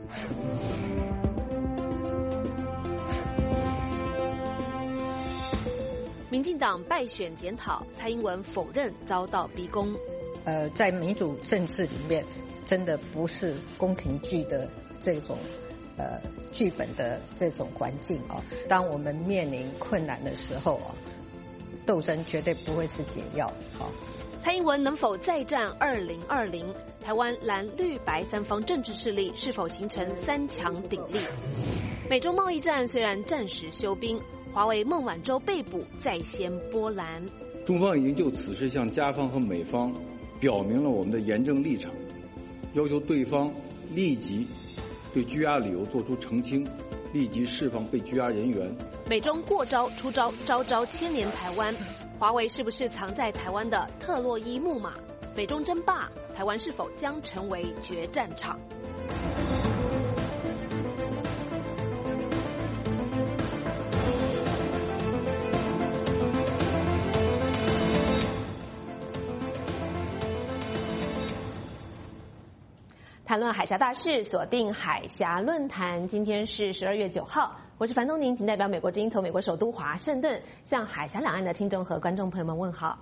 民进党败选检讨，蔡英文否认遭到逼宫。 在民主政治里面，真的不是宫廷剧的这种剧本的这种环境啊。当我们面临困难的时候啊，斗争绝对不会是解药啊。 蔡英文能否再战2020？台湾蓝绿白三方政治势力是否形成三强鼎立？美中贸易战虽然暂时休兵，华为孟晚舟被捕再掀波澜。 中方已经就此事向加方和美方表明了我们的严正立场，要求对方立即对拘押理由作出澄清，立即释放被拘押人员。 美中过招出招，招招牵连台湾。华为是不是藏在台湾的特洛伊木马？美中争霸，台湾是否将成为决战场？谈论海峡大事，锁定海峡论坛。今天是12月9号，我是樊东宁，仅代表美国之音从美国首都华盛顿向海峡两岸的听众和观众朋友们问好。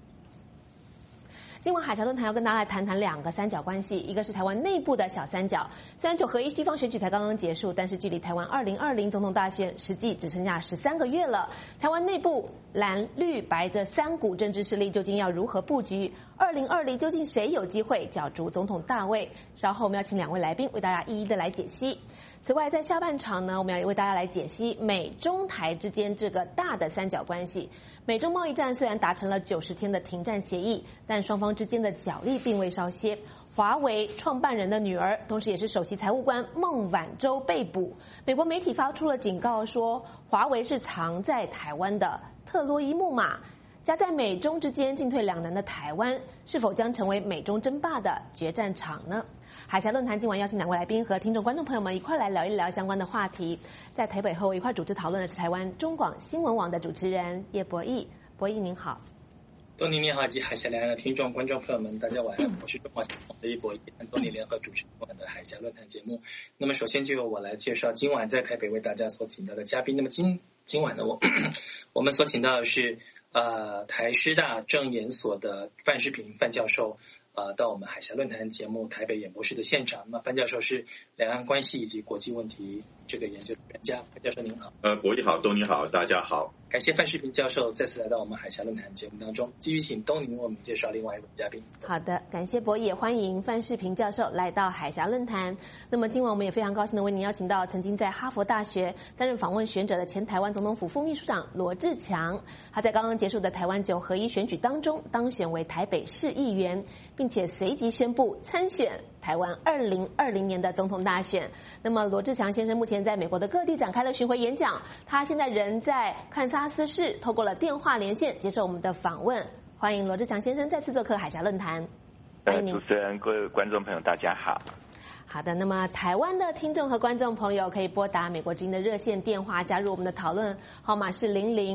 今晚海峡论坛要跟大家来谈谈两个三角关系，一个是台湾内部的小三角。虽然9合1地方选举才刚刚结束，但是距离台湾2020总统大选实际只剩下13个月了。台湾内部蓝绿白这三股政治势力究竟要如何布局？2020究竟谁有机会角逐总统大位？稍后我们要请两位来宾为大家一一的来解析。此外，在下半场呢，我们要为大家来解析美中台之间这个大的三角关系。美中贸易战虽然达成了90天的停战协议，但双方之间的角力并未稍歇。华为创办人的女儿，同时也是首席财务官孟晚舟被捕。美国媒体发出了警告说，华为是藏在台湾的特洛伊木马。夹在美中之间进退两难的台湾，是否将成为美中争霸的决战场呢？海峡论坛今晚邀请两位来宾和听众观众朋友们一块来聊一聊相关的话题。在台北和我一块主持讨论的是台湾中广新闻网的主持人叶博弈。博弈您好。 东宁你好，以及海峡两岸的听众观众朋友们，大家晚安。我是中广新闻网的叶博弈，和东宁联合主持的海峡论坛节目。那么首先就由我来介绍今晚在台北为大家所请到的嘉宾。那么今晚呢，我们所请到的是台师大政研所的范世平范教授。到我们海峡论坛节目台北演播室的现场。那么范教授是两岸关系以及国际问题这个研究专家。范教授您好。 博弈好，东尼好，大家好。 感谢范世平教授再次来到我们海峡论坛节目当中，继续请东尼为我们介绍另外一位嘉宾。 好的，感谢博弈，也欢迎范世平教授来到海峡论坛。那么今晚我们也非常高兴的为您邀请到曾经在哈佛大学担任访问学者的前台湾总统府副秘书长罗志强。他在刚刚结束的台湾9合1选举当中当选为台北市议员，并且随即宣布参选台湾2020年的总统大选。那么罗志强先生目前在美国的各地展开了巡回演讲，他现在人在堪萨斯市，透过了电话连线接受我们的访问。欢迎罗志强先生再次做客海峡论坛。欢迎您。 主持人、各位观众朋友大家好。 好的，那么台湾的听众和观众朋友可以拨打美国之音的热线电话加入我们的讨论，号码是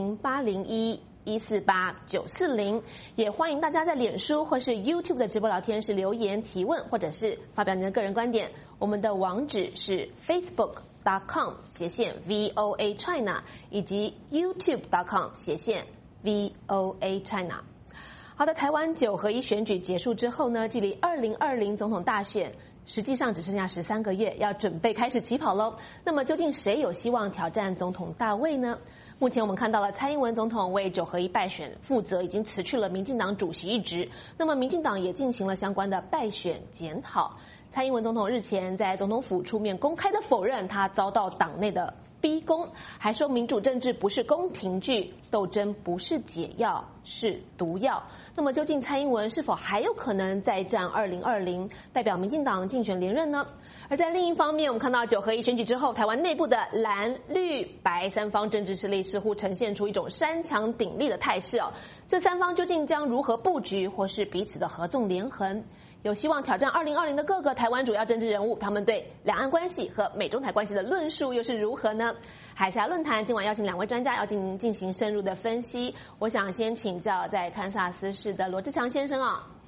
008011489440，也欢迎大家在脸书或是 YouTube 的直播聊天室留言提问，或者是发表您的个人观点。我们的网址是 facebook.com/VOA China 以及 YouTube.com/VOA China。好的，台湾9合1选举结束之后呢，距离2020总统大选实际上只剩下13个月，要准备开始起跑喽。那么究竟谁有希望挑战总统大位呢？目前我们看到了蔡英文总统为9合1败选负责，已经辞去了民进党主席一职。那么民进党也进行了相关的败选检讨。蔡英文总统日前在总统府出面公开的否认他遭到党内的逼宫，还说民主政治不是宫廷剧，斗争不是解药，是毒药。那么究竟蔡英文是否还有可能再战2020，代表民进党竞选连任呢？而在另一方面，我们看到9合1选举之后，台湾内部的蓝绿白三方政治势力似乎呈现出一种三强鼎立的态势哦。这三方究竟将如何布局，或是彼此的合纵连横？有希望挑战2020的各个台湾主要政治人物，他们对两岸关系和美中台关系的论述又是如何呢？海峡论坛今晚邀请2位专家要进行深入的分析。我想先请教在堪萨斯市的罗志强先生啊。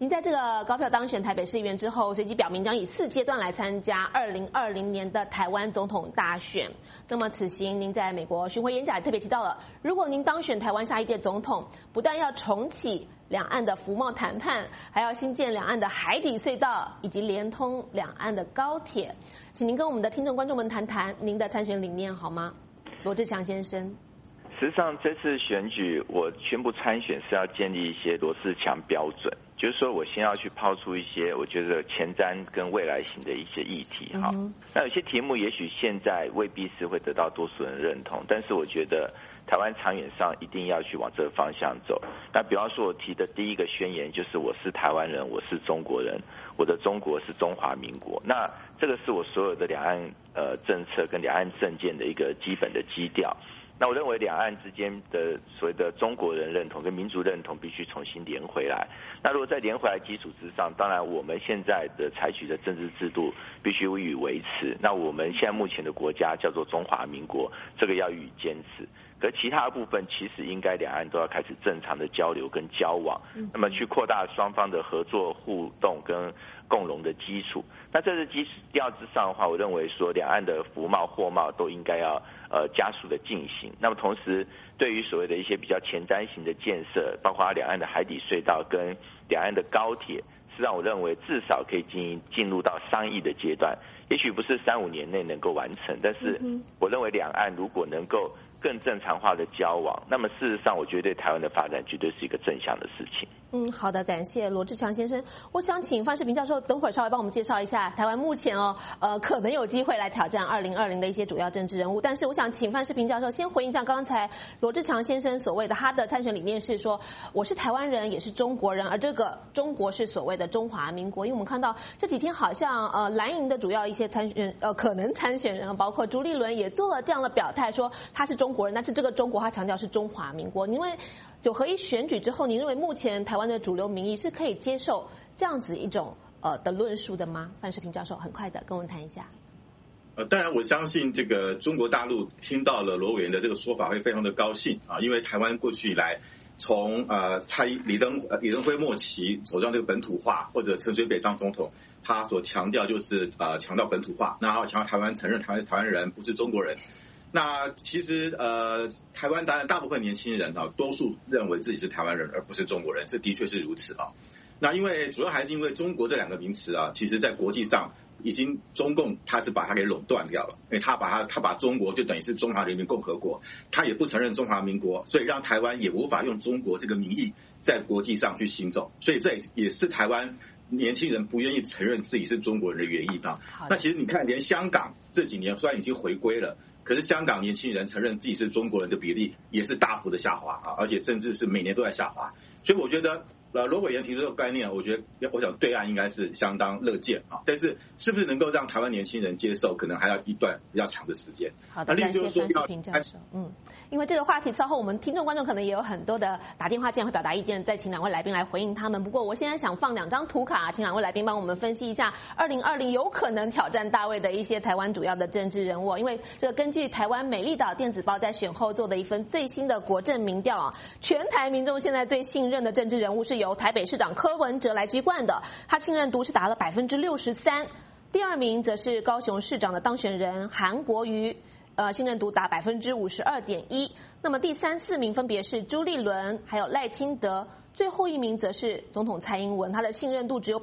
您在这个高票当选台北市议员之后，随即表明将以4阶段来参加2020年的台湾总统大选。那么此行您在美国巡回演讲也特别提到了，如果您当选台湾下一届总统，不但要重启两岸的服贸谈判，还要新建两岸的海底隧道，以及连通两岸的高铁。请您跟我们的听众观众们谈谈您的参选理念好吗？罗智强先生。 实际上这次选举我宣布参选是要建立一些罗智强标准，就是说我先要去抛出一些我觉得前瞻跟未来型的一些议题哈。那有些题目也许现在未必是会得到多数人认同，但是我觉得台湾长远上一定要去往这个方向走。那比方说我提的第一个宣言就是我是台湾人，我是中国人，我的中国是中华民国。那这个是我所有的两岸政策跟两岸政见的一个基本的基调。那我认为两岸之间的所谓的中国人认同跟民族认同必须重新连回来。那如果在连回来基础之上，当然我们现在的采取的政治制度必须予以维持。那我们现在目前的国家叫做中华民国，这个要予以坚持。可其他部分其实应该两岸都要开始正常的交流跟交往，那么去扩大双方的合作互动跟共荣的基础。那在这基调之上的话，我认为说两岸的服贸货贸都应该要加速的进行。那么同时对于所谓的一些比较前瞻型的建设，包括两岸的海底隧道跟两岸的高铁，是让我认为至少可以进入到商议的阶段。也许不是3-5年内能够完成，但是我认为两岸如果能够更正常化的交往，那么事实上我觉得对台湾的发展绝对是一个正向的事情。 好的，感谢罗智强先生。我想请范世平教授等会儿稍微帮我们介绍一下台湾目前可能有机会来挑战2020的一些主要政治人物。但是我想请范世平教授先回应一下刚才罗智强先生所谓的他的参选理念是说我是台湾人也是中国人，而这个中国是所谓的中华民国。因为我们看到这几天好像蓝营的主要一些可能参选人，包括朱立伦也做了这样的表态，说他是中国人，但是这个中国他强调是中华民国。因为9合1选举之后，你认为目前台湾的主流民意是可以接受这样子一种的论述的吗？范世平教授，很快的跟我们谈一下。 当然我相信这个中国大陆听到了罗委员的这个说法会非常的高兴啊，因为台湾过去以来从李登辉末期走向这个本土化，或者陈水扁当总统，他所强调就是强调本土化，然后强调台湾承认台湾是台湾人，不是中国人。那其实台湾当然大部分年轻人多数认为自己是台湾人而不是中国人，这的确是如此啊。那因为主要还是因为中国这2个名词啊，其实在国际上已经中共他是把它给垄断掉了，因为他把中国就等于是中华人民共和国，他也不承认中华民国，所以让台湾也无法用中国这个名义在国际上去行走，所以这也是台湾年轻人不愿意承认自己是中国人的原因啊。那其实你看，连香港这几年虽然已经回归了，可是香港年轻人承认自己是中国人的比例也是大幅的下滑啊，而且甚至是每年都在下滑。所以我觉得罗委员提出这个概念，我想对岸应该是相当乐见啊，但是是不是能够让台湾年轻人接受，可能还要一段比较长的时间。 好的，感谢范世平教授。因为这个话题稍后我们听众观众可能也有很多的打电话进来会表达意见，再请2位来宾来回应他们。不过我现在想放2张图卡，请2位来宾帮我们分析一下2020有可能挑战大位的一些台湾主要的政治人物。因为这个根据台湾美丽岛电子报在选后做的一份最新的国政民调全台民众现在最信任的政治人物是由台北市长柯文哲来居冠的，他信任度是达了63%。第2名则是高雄市长的当选人韩国瑜，信任度达52.1%。那么第3、4名分别是朱立伦还有赖清德，最后1名则是总统蔡英文，他的信任度只有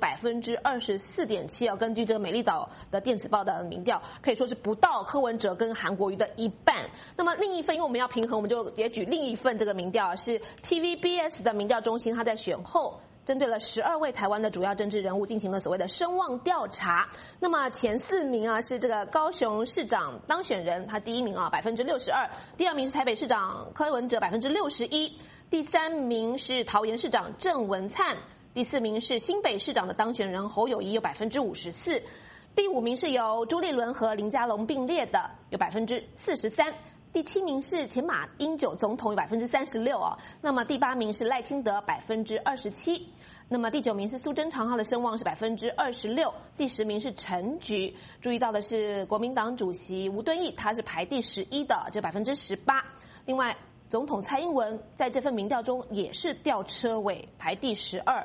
24.7%。根据这个美丽岛的电子报的民调，可以说是不到柯文哲跟韩国瑜的一半。那么另一份，因为我们要平衡，我们就也举另一份这个民调，是 TVBS 的民调中心，他在选后针对了12位台湾的主要政治人物进行了所谓的声望调查。那么前4名是这个高雄市长当选人，他第1名62%，第2名是台北市长柯文哲61%，第3名是桃园市长郑文灿，第4名是新北市长的当选人侯友宜有54%，第5名是由朱立伦和林佳龙并列的有43%。第7名是前马英九总统有36%那么第8名是赖清德27%，那么第9名是苏贞昌，他的声望是26%，第10名是陈菊。注意到的是国民党主席吴敦义，他是排第11的，这18%。另外，总统蔡英文在这份民调中也是吊车尾，排第12。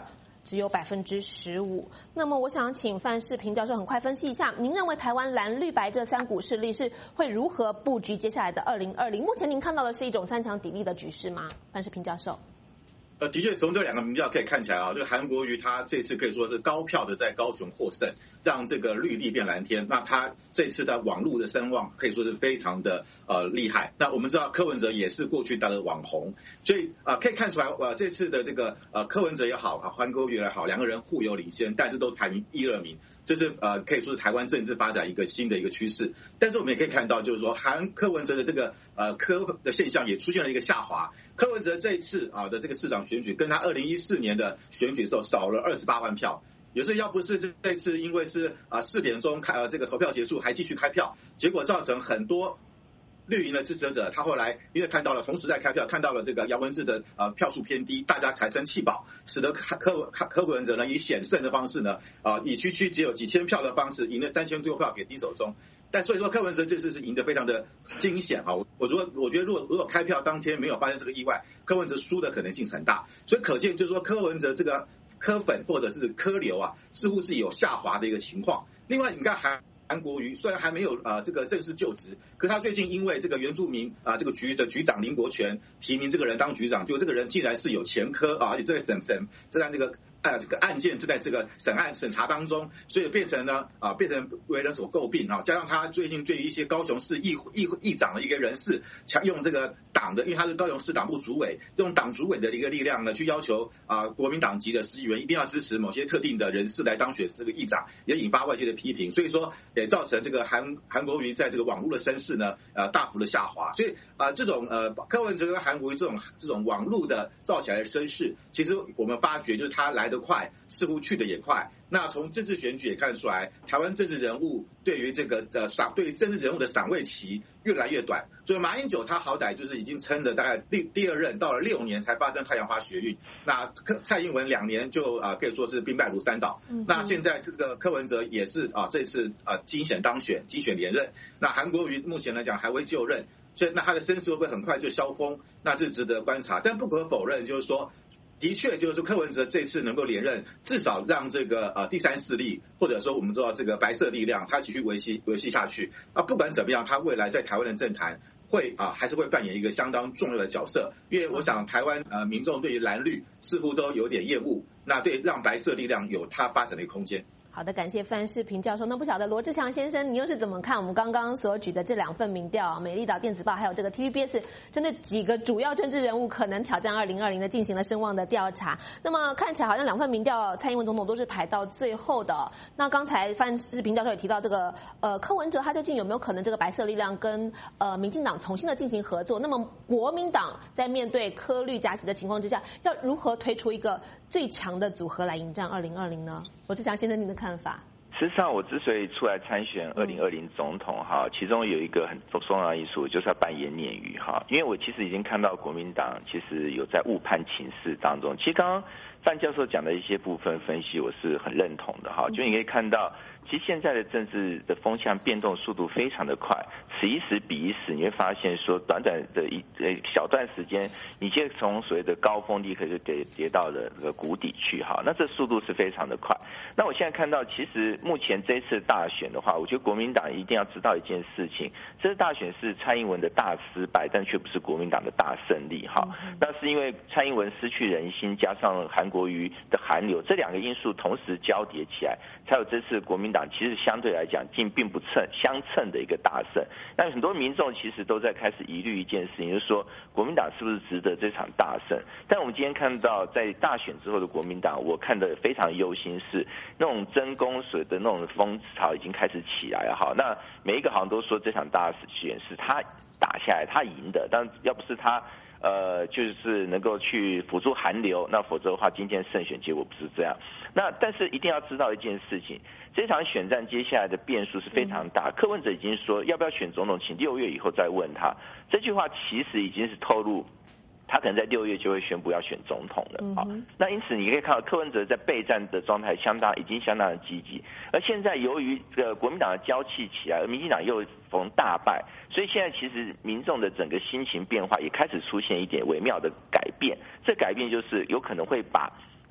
只有15%。那么我想请范世平教授很快分析一下，您认为台湾蓝绿白这三股势力是会如何布局接下来的2020？目前您看到的是一种三强鼎立的局势吗？范世平教授。 的确，从这两个民调可以看起来啊，这个韩国瑜他这次可以说是高票的在高雄获胜，让这个绿地变蓝天。那他这次的网络的声望可以说是非常的厉害。那我们知道柯文哲也是过去他的网红，所以可以看出来这次的这个柯文哲也好，韩国瑜也好，两个人互有领先，但是都排名1、2名。这是可以说是台湾政治发展一个新的一个趋势，但是我们也可以看到，就是说柯文哲的这个柯的现象也出现了一个下滑。柯文哲这一次的这个市长选举，跟他2014年的选举的时候少了28万票。有时要不是这次因为是4点钟这个投票结束还继续开票，结果造成很多绿营的支持者，他后来因为看到了同时在开票，看到了这个姚文智的票数偏低，大家财生气饱，使得柯文哲呢以险胜的方式呢以区只有几千票的方式赢了3000多票给低手中。但所以说柯文哲这次是赢得非常的惊险啊！我觉得如果开票当天没有发生这个意外，柯文哲输的可能性很大。所以可见就是说柯文哲这个柯粉或者是柯流似乎是有下滑的一个情况。另外你看韩国瑜虽然还没有这个正式就职，可他最近因为这个原住民这个局的局长林国权提名这个人当局长，就这个人竟然是有前科而且这在这个案件正在这个审查当中，所以变成为人所诟病加上他最近对于一些高雄市议长的一个人士，用这个党的，因为他是高雄市党部主委，用党主委的一个力量呢，去要求国民党籍的实际员一定要支持某些特定的人士来当选这个议长，也引发外界的批评，所以说也造成这个韩国瑜在这个网络的声势呢大幅的下滑。所以这种柯文哲跟韩国瑜这种网络的造起来的声势，其实我们发觉就是他来得快，似乎去得也快。那从这次选举也看得出来，台湾政治人物对于这个对于政治人物的赏味期越来越短。所以马英九他好歹就是已经撑了大概第二任，到了6年才发生太阳花学运。那蔡英文2年就可以说是兵败如山倒。那现在这个柯文哲也是这次惊险当选，惊选连任。那韩国瑜目前来讲还未就任，所以那他的声势会不会很快就消风？那这值得观察。但不可否认，就是说。的确，就是柯文哲这次能够连任，至少让这个第三势力，或者说我们知道这个白色力量，它继续维系下去。不管怎么样，它未来在台湾的政坛会还是会扮演一个相当重要的角色。因为我想台湾民众对于蓝绿似乎都有点厌恶，那对让白色力量有它发展的一个空间。 好的，感谢范世平教授。那不晓得罗志祥先生，你又是怎么看我们刚刚所举的这2份民调，美丽岛电子报还有这个 TVBS 针对几个主要政治人物可能挑战2020的进行了声望的调查。那么看起来好像2份民调，蔡英文总统都是排到最后的。那刚才范世平教授也提到这个柯文哲他究竟有没有可能这个白色力量跟民进党重新的进行合作？那么国民党在面对柯绿夹击的情况之下，要如何推出一个最强的组合来迎战2020呢？罗志祥先生，您的看法？ 事实上，我之所以出来参选2020总统其中有一个很重要的因素，就是要扮演鲶鱼因为我其实已经看到国民党其实有在误判情势当中。其实刚刚范教授讲的一些部分分析，我是很认同的就你可以看到。其实现在的政治的风向变动速度非常的快，此一时彼一时，你会发现说短短的小段时间，你就从所谓的高峰立刻就跌到了谷底去那这速度是非常的快。那我现在看到，其实目前这次大选的话，我觉得国民党一定要知道一件事情，这次大选是蔡英文的大失败，但却不是国民党的大胜利那是因为蔡英文失去人心，加上韩国瑜的韩流，这2个因素同时交叠起来，才有这次国民党其实相对来讲并不相称的一个大胜。那很多民众其实都在开始疑虑一件事情，就是说国民党是不是值得这场大胜？但我们今天看到在大选之后的国民党，我看得非常忧心，是那种争功水的那种风潮已经开始起来了那每一个好像都说这场大选是他打下来他赢的，但要不是他就是能够去辅助韩流，那否则的话今天胜选结果不是这样。那但是一定要知道一件事情，这场选战接下来的变数是非常大。柯文哲已经说要不要选总统，请6月以后再问他。这句话其实已经是透露他可能在6月就会宣布要选总统了那因此你可以看到柯文哲在备战的状态已经相当的积极，而现在由于国民党的娇气起来，而民进党又逢大败，所以现在其实民众的整个心情变化也开始出现一点微妙的改变。这改变就是有可能会把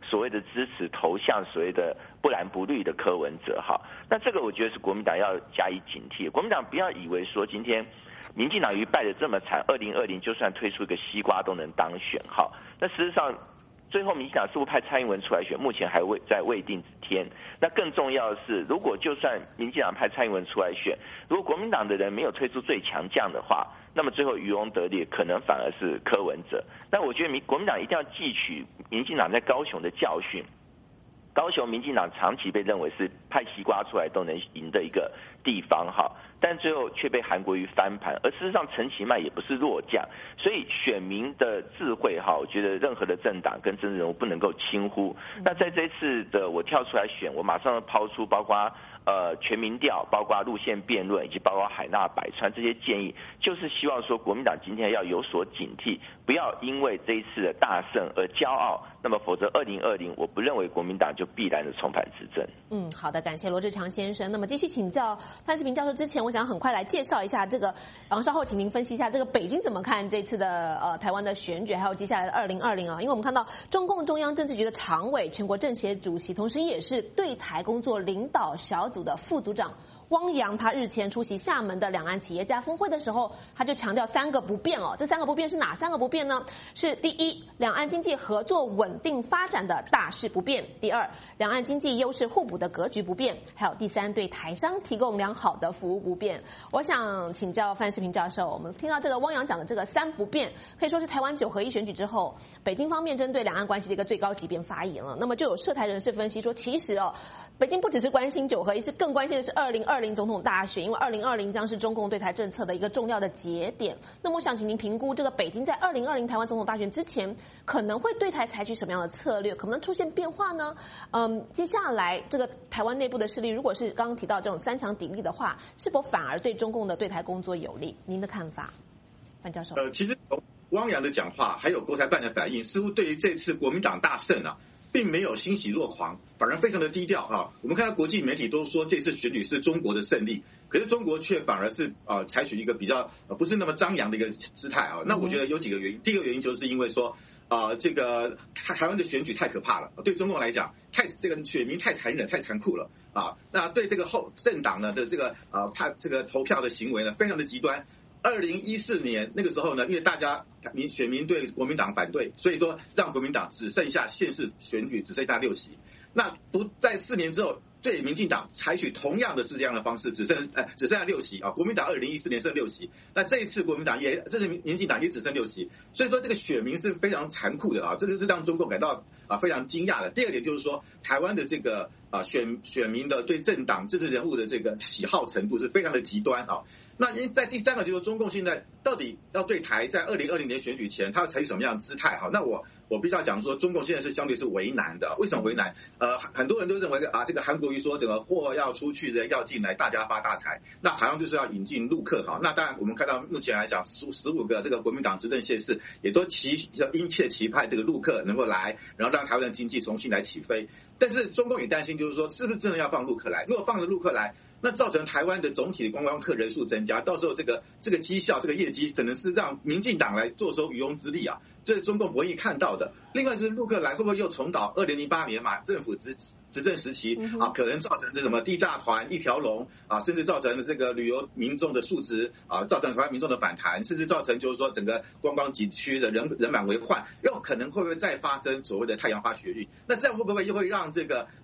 所谓的支持投向所谓的不蓝不绿的柯文哲哈。那这个我觉得是国民党要加以警惕，国民党不要以为说今天民进党败得这么惨，2020就算推出一个西瓜都能当选哈。那事实上最后民进党是不是派蔡英文出来选，目前还在未定之天。那更重要的是，如果就算民进党派蔡英文出来选，如果国民党的人没有推出最强将的话，那么最后渔翁得利可能反而是柯文哲。那我觉得国民党一定要汲取民进党在高雄的教训。高雄民进党长期被认为是派西瓜出来都能赢的一个地方哈，但最后却被韩国瑜翻盘，而事实上陈其迈也不是弱将，所以选民的智慧哈，我觉得任何的政党跟政治人物不能够轻忽。那在这次的我跳出来选，我马上抛出包括全民调，包括路线辩论，以及包括海纳百川这些建议，就是希望说国民党今天要有所警惕，不要因为这一次的大胜而骄傲，那么否则2020我不认为国民党就必然的重返执政。 好的，感谢罗志强先生。那么继续请教潘世平教授之前，我想很快来介绍一下这个，然后稍后请您分析一下这个北京怎么看这次的台湾的选举，还有接下来的2020啊，因为我们看到中共中央政治局的常委、全国政协主席，同时也是对台工作领导小组的副组长汪洋，他日前出席厦门的两岸企业家峰会的时候，他就强调3个不变哦。这3个不变是哪3个不变呢？是第一，两岸经济合作稳定发展的大势不变；第二，两岸经济优势互补的格局不变；还有第三，对台商提供良好的服务不变。我想请教范世平教授，我们听到这个汪洋讲的这个3不变，可以说是台湾9合1选举之后，北京方面针对两岸关系的一个最高级别发言了。那么就有涉台人士分析说，其实北京不只是关心9合1，是更关心的是2020总统大选，因为2020将是中共对台政策的一个重要的节点。那么我想请您评估，这个北京在2020台湾总统大选之前，可能会对台采取什么样的策略？可能出现变化呢？接下来这个台湾内部的势力，如果是刚刚提到这种3强鼎立的话，是否反而对中共的对台工作有利？您的看法，范教授？ 其实汪洋的讲话，还有国台办的反应，似乎对于这次国民党大胜并没有欣喜若狂，反而非常的低调啊。我们看到国际媒体都说这次选举是中国的胜利，可是中国却反而是采取一个比较不是那么张扬的一个姿态啊。那我觉得有几个原因，第一个原因就是因为说这个台湾的选举太可怕了，对中共来讲，这个选民太残忍、太残酷了啊。那对这个政党呢的这个这个投票的行为呢，非常的极端。2014年那个时候呢，因为选民对国民党反对，所以说让国民党只剩下县市选举只剩下6席。那不在4年之后，对民进党采取同样的是这样的方式，只剩下6席啊。国民党2014年剩6席，那这一次国民党这次民进党也只剩6席，所以说这个选民是非常残酷的啊，这个是让中共感到非常惊讶的。第二点就是说，台湾的这个选民的对政党政治人物的这个喜好程度是非常的极端啊。那在第3个就是中共现在到底要对台在2020年选举前，他要采取什么样的姿态？那我必须要讲说，中共现在是相对是为难的。为什么为难？很多人都认为这个韩国瑜说这个货要出去，人要进来，大家发大财，那好像就是要引进陆客哈。那当然我们看到目前来讲，15个这个国民党执政县市也都殷切期盼这个陆客能够来，然后让台湾的经济重新来起飞。但是中共也担心，就是说是不是真的要放陆客来？如果放了陆客来，那造成台湾的总体的观光客人数增加，到时候这个绩效、这个业绩，只能是让民进党来坐收渔翁之利啊，这是中共不愿意看到的。另外就是陆客来会不会又重蹈2008年马政府执政时期可能造成这什么地诈团一条龙甚至造成这个旅游民众的素质造成台湾民众的反弹，甚至造成就是说整个观光景区的人满为患，又可能会不会再发生所谓的太阳花学运？那这样会不会又会让这个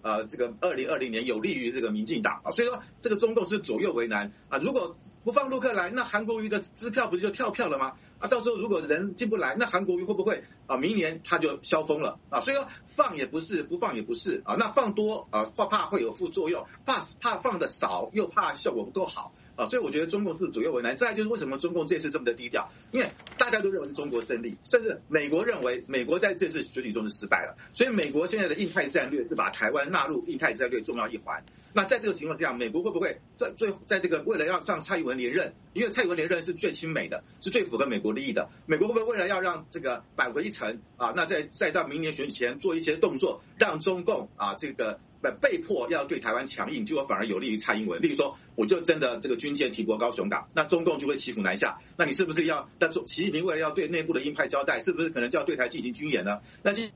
2020年有利于这个民进党所以说这个中共是左右为难如果不放陆客来，那韩国瑜的支票不是就跳票了吗？到时候如果人进不来，那韩国瑜会不会明年他就消风了所以说放也不是，不放也不是那放多怕会有副作用，怕放的少，又怕效果不够好所以我觉得中共是左右为难。再来就是为什么中共这次这么的低调，因为大家都认为是中国胜利，甚至美国认为美国在这次选举中是失败了，所以美国现在的印太战略是把台湾纳入印太战略重要一环。那在这个情况下，美国会不会在这个为了要让蔡英文连任，因为蔡英文连任是最亲美的，是最符合美国利益的，美国会不会为了要让这个扳回一城那再到明年选举前做一些动作，让中共这个被迫要对台湾强硬，结果反而有利于蔡英文？例如说，我就真的这个军舰提拨高雄港，那中共就会骑虎难下。那你是不是要？那习近平为了要对内部的鹰派交代，是不是可能就要对台进行军演呢？那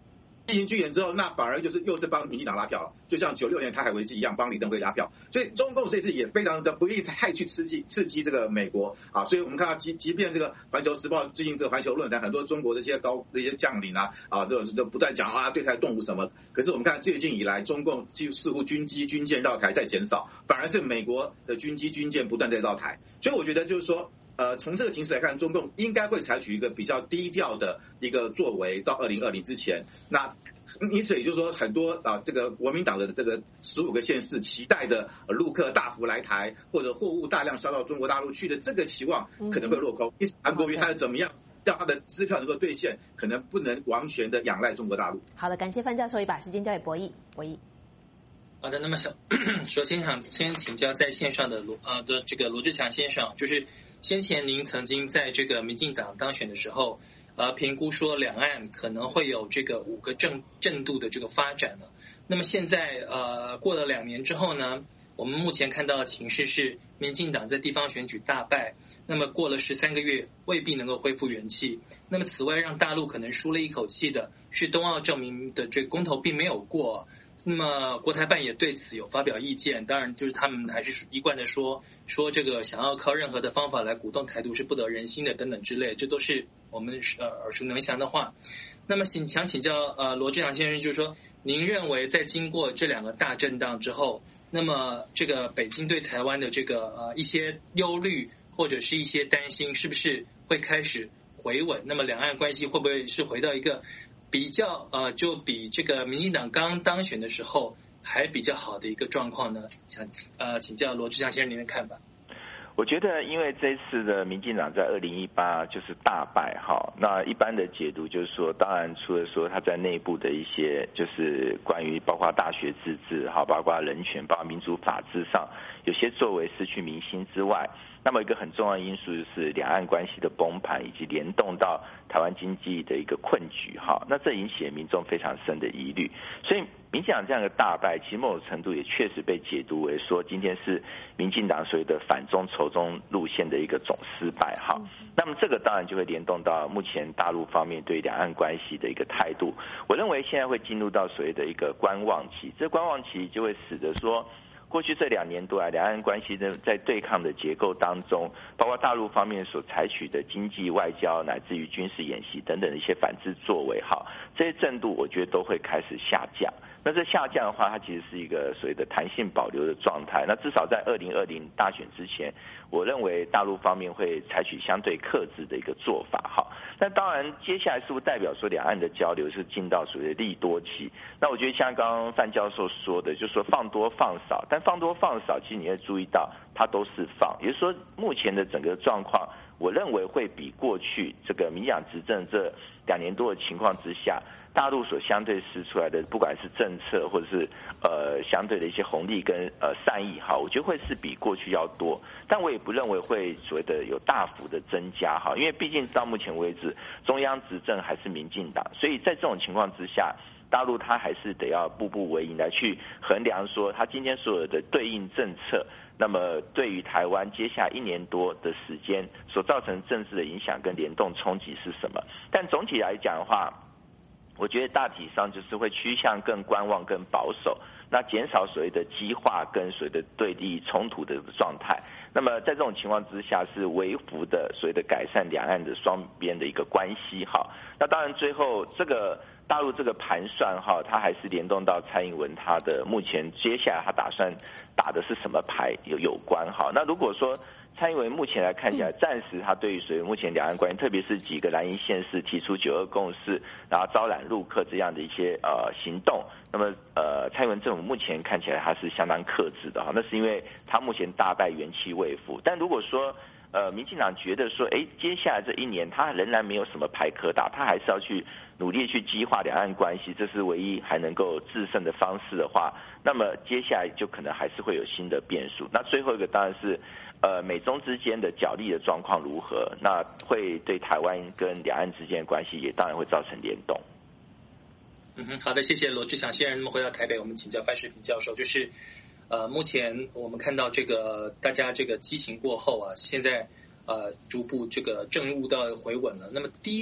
进行军演之后，那反而又是帮民进党拉票，就像96年台海危机一样，帮李登辉拉票。所以中共这次也非常的不愿意太去刺激这个美国啊。所以我们看到，即便这个《环球时报》最近这个环球论坛，很多中国的一些将领啊，就不断讲啊对台动武什么。可是我们看最近以来，中共似乎军机军舰绕台在减少，反而是美国的军机军舰不断在绕台。所以我觉得就是说。从这个情势来看，中共应该会采取一个比较低调的一个作为，到2020之前。那因此也就是说，很多这个国民党的这个15个县市期待的陆客大幅来台，或者货物大量销到中国大陆去的这个期望可能会落空。因此，韩国瑜他怎么样让他的支票能够兑现，可能不能完全的仰赖中国大陆。 好的，感谢范教授，也把时间交给博弈。 好的，那么首先先请教在线上的罗志祥先生，就是先前您曾经在这个民进党当选的时候，评估说两岸可能会有这个5个正度的这个发展了。那么现在过了2年之后呢，我们目前看到的情势是民进党在地方选举大败，那么过了13个月未必能够恢复元气。那么此外让大陆可能舒了一口气的是冬奥证明的这个公投并没有过。那么国台办也对此有发表意见，当然就是他们还是一贯的说这个想要靠任何的方法来鼓动台独是不得人心的等等之类，这都是我们耳熟能详的话。那么想请教罗志祥先生，就是说您认为在经过这2个大震荡之后，那么这个北京对台湾的这个一些忧虑或者是一些担心是不是会开始回稳？那么两岸关系会不会是回到一个比较就比这个民进党刚当选的时候还比较好的一个状况呢？想请教罗志祥先生您的看法。 我觉得因为这次的民进党在2018就是大败哈，那一般的解读就是说，当然除了说他在内部的一些就是关于包括大学自治哈，包括人权，包括民主法治上有些作为失去民心之外，那么一个很重要的因素就是两岸关系的崩盘以及联动到台湾经济的一个困局哈，那这引起了民众非常深的疑虑，所以民进党这样的大败，其实某种程度也确实被解读为说今天是民进党所谓的反中仇中路线的一个总失败哈。那么这个当然就会联动到目前大陆方面对两岸关系的一个态度。我认为现在会进入到所谓的一个观望期，这观望期就会使得说过去这2年多来，两岸关系呢在对抗的结构当中，包括大陆方面所采取的经济、外交乃至于军事演习等等的一些反制作为，哈，这些程度我觉得都会开始下降。那这下降的话，它其实是一个所谓的弹性保留的状态。那至少在2020大选之前，我认为大陆方面会采取相对克制的一个做法，哈。那当然，接下来是不是代表说两岸的交流是进到所谓的利多期？那我觉得像刚刚范教授说的，就是说放多放少，但放多放少，其实你会注意到它都是放，也就是说目前的整个状况，我认为会比过去这个民进党执政这2年多的情况之下，大陆所相对施出来的，不管是政策或者是相对的一些红利跟善意，哈，我觉得会是比过去要多，但我也不认为会所谓的有大幅的增加，哈，因为毕竟到目前为止，中央执政还是民进党，所以在这种情况之下，大陆它还是得要步步为营来去衡量说，它今天所有的对应政策，那么对于台湾接下来1年多的时间所造成政治的影响跟联动冲击是什么？但总体来讲的话，我觉得大体上就是会趋向更观望、更保守，那减少所谓的激化跟所谓的对立冲突的状态。那么在这种情况之下，是微幅的所谓的改善两岸的双边的一个关系。哈，那当然最后这个大陆这个盘算哈，它还是联动到蔡英文他的目前接下来他打算打的是什么牌有关。哈，那如果说蔡英文目前来看起来，暂时他对于所谓目前两岸关系，特别是几个蓝营县市提出9·2共识，然后招揽陆客这样的一些行动，那么蔡英文政府目前看起来他是相当克制的哈，那是因为他目前大败元气未复。但如果说民进党觉得说，接下来这1年他仍然没有什么牌可打，他还是要去努力去激化两岸关系，这是唯一还能够制胜的方式的话，那么接下来就可能还是会有新的变数。那最后一个当然是美中之间的角力的状况如何，那会对台湾跟两岸之间的关系也当然会造成联动。 好的，谢谢罗志祥先生。那么回到台北，我们请教范世平教授，就是目前我们看到这个大家这个激情过后啊，现在逐步这个政务到回稳了。那么第一个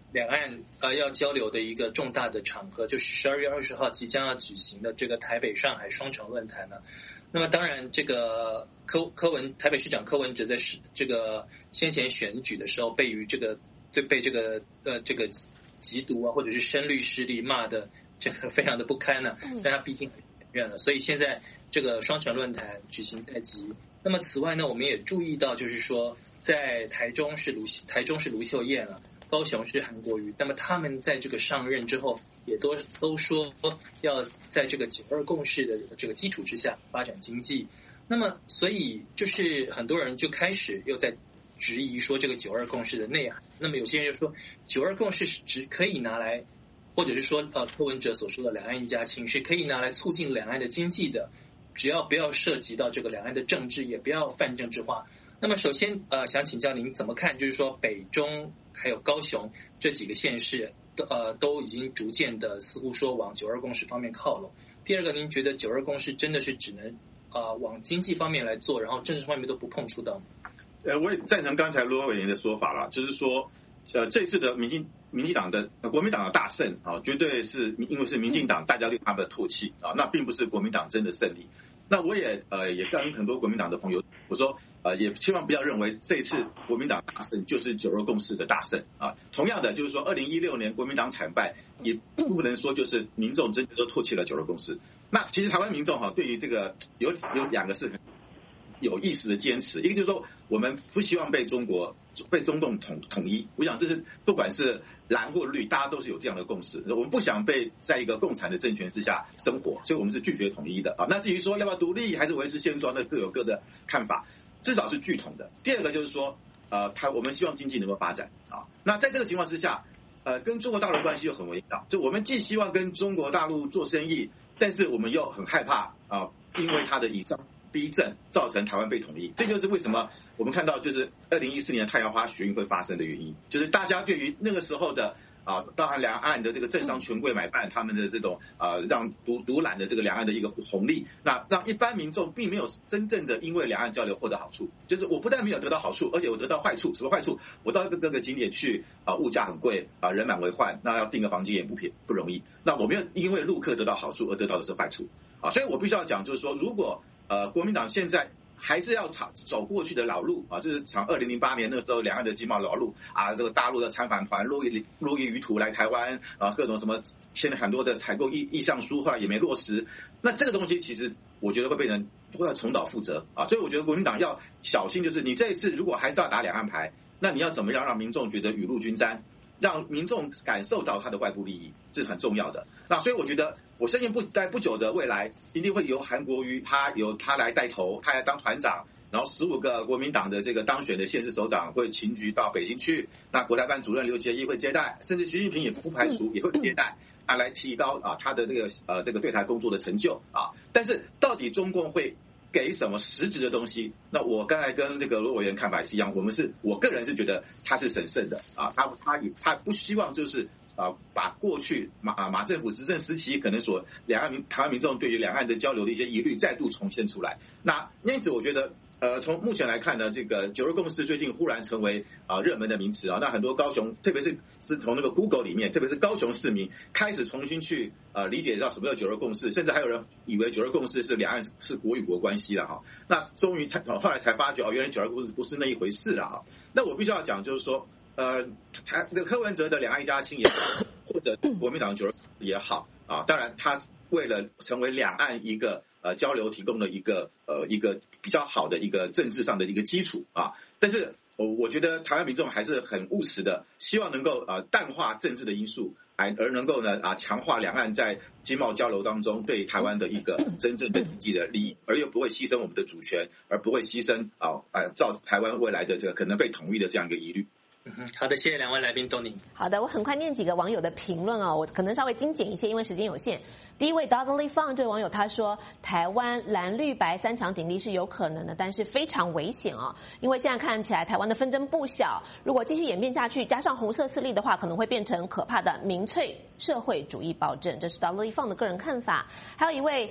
两岸要交流的一个重大的场合，就是12月20号即将要举行的这个台北上海双城论坛呢。那么当然，这个台北市长柯文哲在这个先前选举的时候，被这个缉毒啊或者是深绿势力骂的这个非常的不堪呢。但他毕竟很前任了，所以现在这个双城论坛举行在即。那么此外呢，我们也注意到，就是说在台中是卢秀燕了。高雄是韩国瑜，那么他们在这个上任之后，也都说要在这个9·2共识的这个基础之下发展经济。那么，所以就是很多人就开始又在质疑说这个9·2共识的内涵。那么有些人就说9·2共识是只可以拿来，或者是说柯文哲所说的两岸一家亲是可以拿来促进两岸的经济的，只要不要涉及到这个两岸的政治，也不要泛政治化。那么首先想请教您怎么看，就是说北中还有高雄这几个县市都已经逐渐的似乎说往9·2共识方面靠拢。第二个，您觉得9·2共识真的是只能往经济方面来做，然后政治方面都不碰触到吗？ 我也赞成刚才罗委员的说法了，就是说这次的民进党的国民党的大胜啊，绝对是因为是民进党大家对他们的唾弃啊，那并不是国民党真的胜利。那我也跟很多国民党的朋友我说也千万不要认为这次国民党大胜就是9·2共识的大胜啊。同样的就是说2016年国民党惨败，也不能说就是民众真的都唾弃了9·2共识。那其实台湾民众对于这个有两个是很有意思的坚持，一个就是说我们不希望被中共统一，我想这是不管是蓝或绿，大家都是有这样的共识。我们不想被在一个共产的政权之下生活，所以我们是拒绝统一的啊。那至于说要不要独立还是维持现状，那各有各的看法，至少是拒统的。第二个就是说我们希望经济能够发展啊。那在这个情况之下跟中国大陆关系又很微妙，就我们既希望跟中国大陆做生意，但是我们又很害怕因为它的以商逼政造成台湾被统一。这就是为什么我们看到就是2014年太阳花学运会发生的原因，就是大家对于那个时候的包含两岸的这个政商权贵买办他们的这种让独揽的这个两岸的一个红利，那让一般民众并没有真正的因为两岸交流获得好处。就是我不但没有得到好处，而且我得到坏处。什么坏处？我到各个景点去物价很贵人满为患，那要订个房间也不容易。那我没有因为陆客得到好处而得到的是坏处所以我必须要讲，就是说如果国民党现在还是要走过去的老路就是从2008年那个时候两岸的经贸老路这个大陆的参访团络绎于途来台湾各种什么签了很多的采购意向书，后来也没落实。那这个东西其实我觉得会重蹈覆辙所以我觉得国民党要小心，就是你这一次如果还是要打两岸牌，那你要怎么样让民众觉得雨露均沾，让民众感受到他的外部利益，这是很重要的。那所以我觉得我相信在不久的未来一定会由韩国瑜他来带头，他来当团长，然后15个国民党的这个当选的县市首长会秦局到北京去，那国台办主任刘捷一会接待，甚至习近平也不排除也会接待来提高他的这个对台工作的成就但是到底中共会给什么实质的东西？那我刚才跟这个罗委员看法是一样，我个人是觉得他是审慎的他不希望就是把过去马政府执政时期可能台湾民众对于两岸的交流的一些疑虑再度重现出来。那因此我觉得从目前来看呢，这个9·2共识最近忽然成为热门的名词那很多高雄，特别是从那个 Google 里面，特别是高雄市民开始重新去理解到什么叫9·2共识，甚至还有人以为9·2共识是两岸是国与国关系了那终于后来才发觉原来9·2共识不是那一回事了那我必须要讲就是说柯文哲的两岸一家亲也好，或者国民党9·2也好当然他为了成为两岸一个交流提供了一个比较好的一个政治上的一个基础但是我觉得台湾民众还是很务实的，希望能够淡化政治的因素，而能够呢强化两岸在经贸交流当中对台湾的一个真正的经济的利益，而又不会牺牲我们的主权，而不会牺牲造台湾未来的这个可能被统一的这样一个疑虑。 好的，谢谢两位来宾，Tony。 好的，我很快念几个网友的评论我可能稍微精简一些，因为时间有限。 第一位 Dudley Fang 这位网友他说，台湾蓝绿白三强鼎立是有可能的，但是非常危险哦，因为现在看起来台湾的纷争不小，如果继续演变下去，加上红色势力的话，可能会变成可怕的民粹社会主义暴政。这是 Dudley Fang 的个人看法。还有一位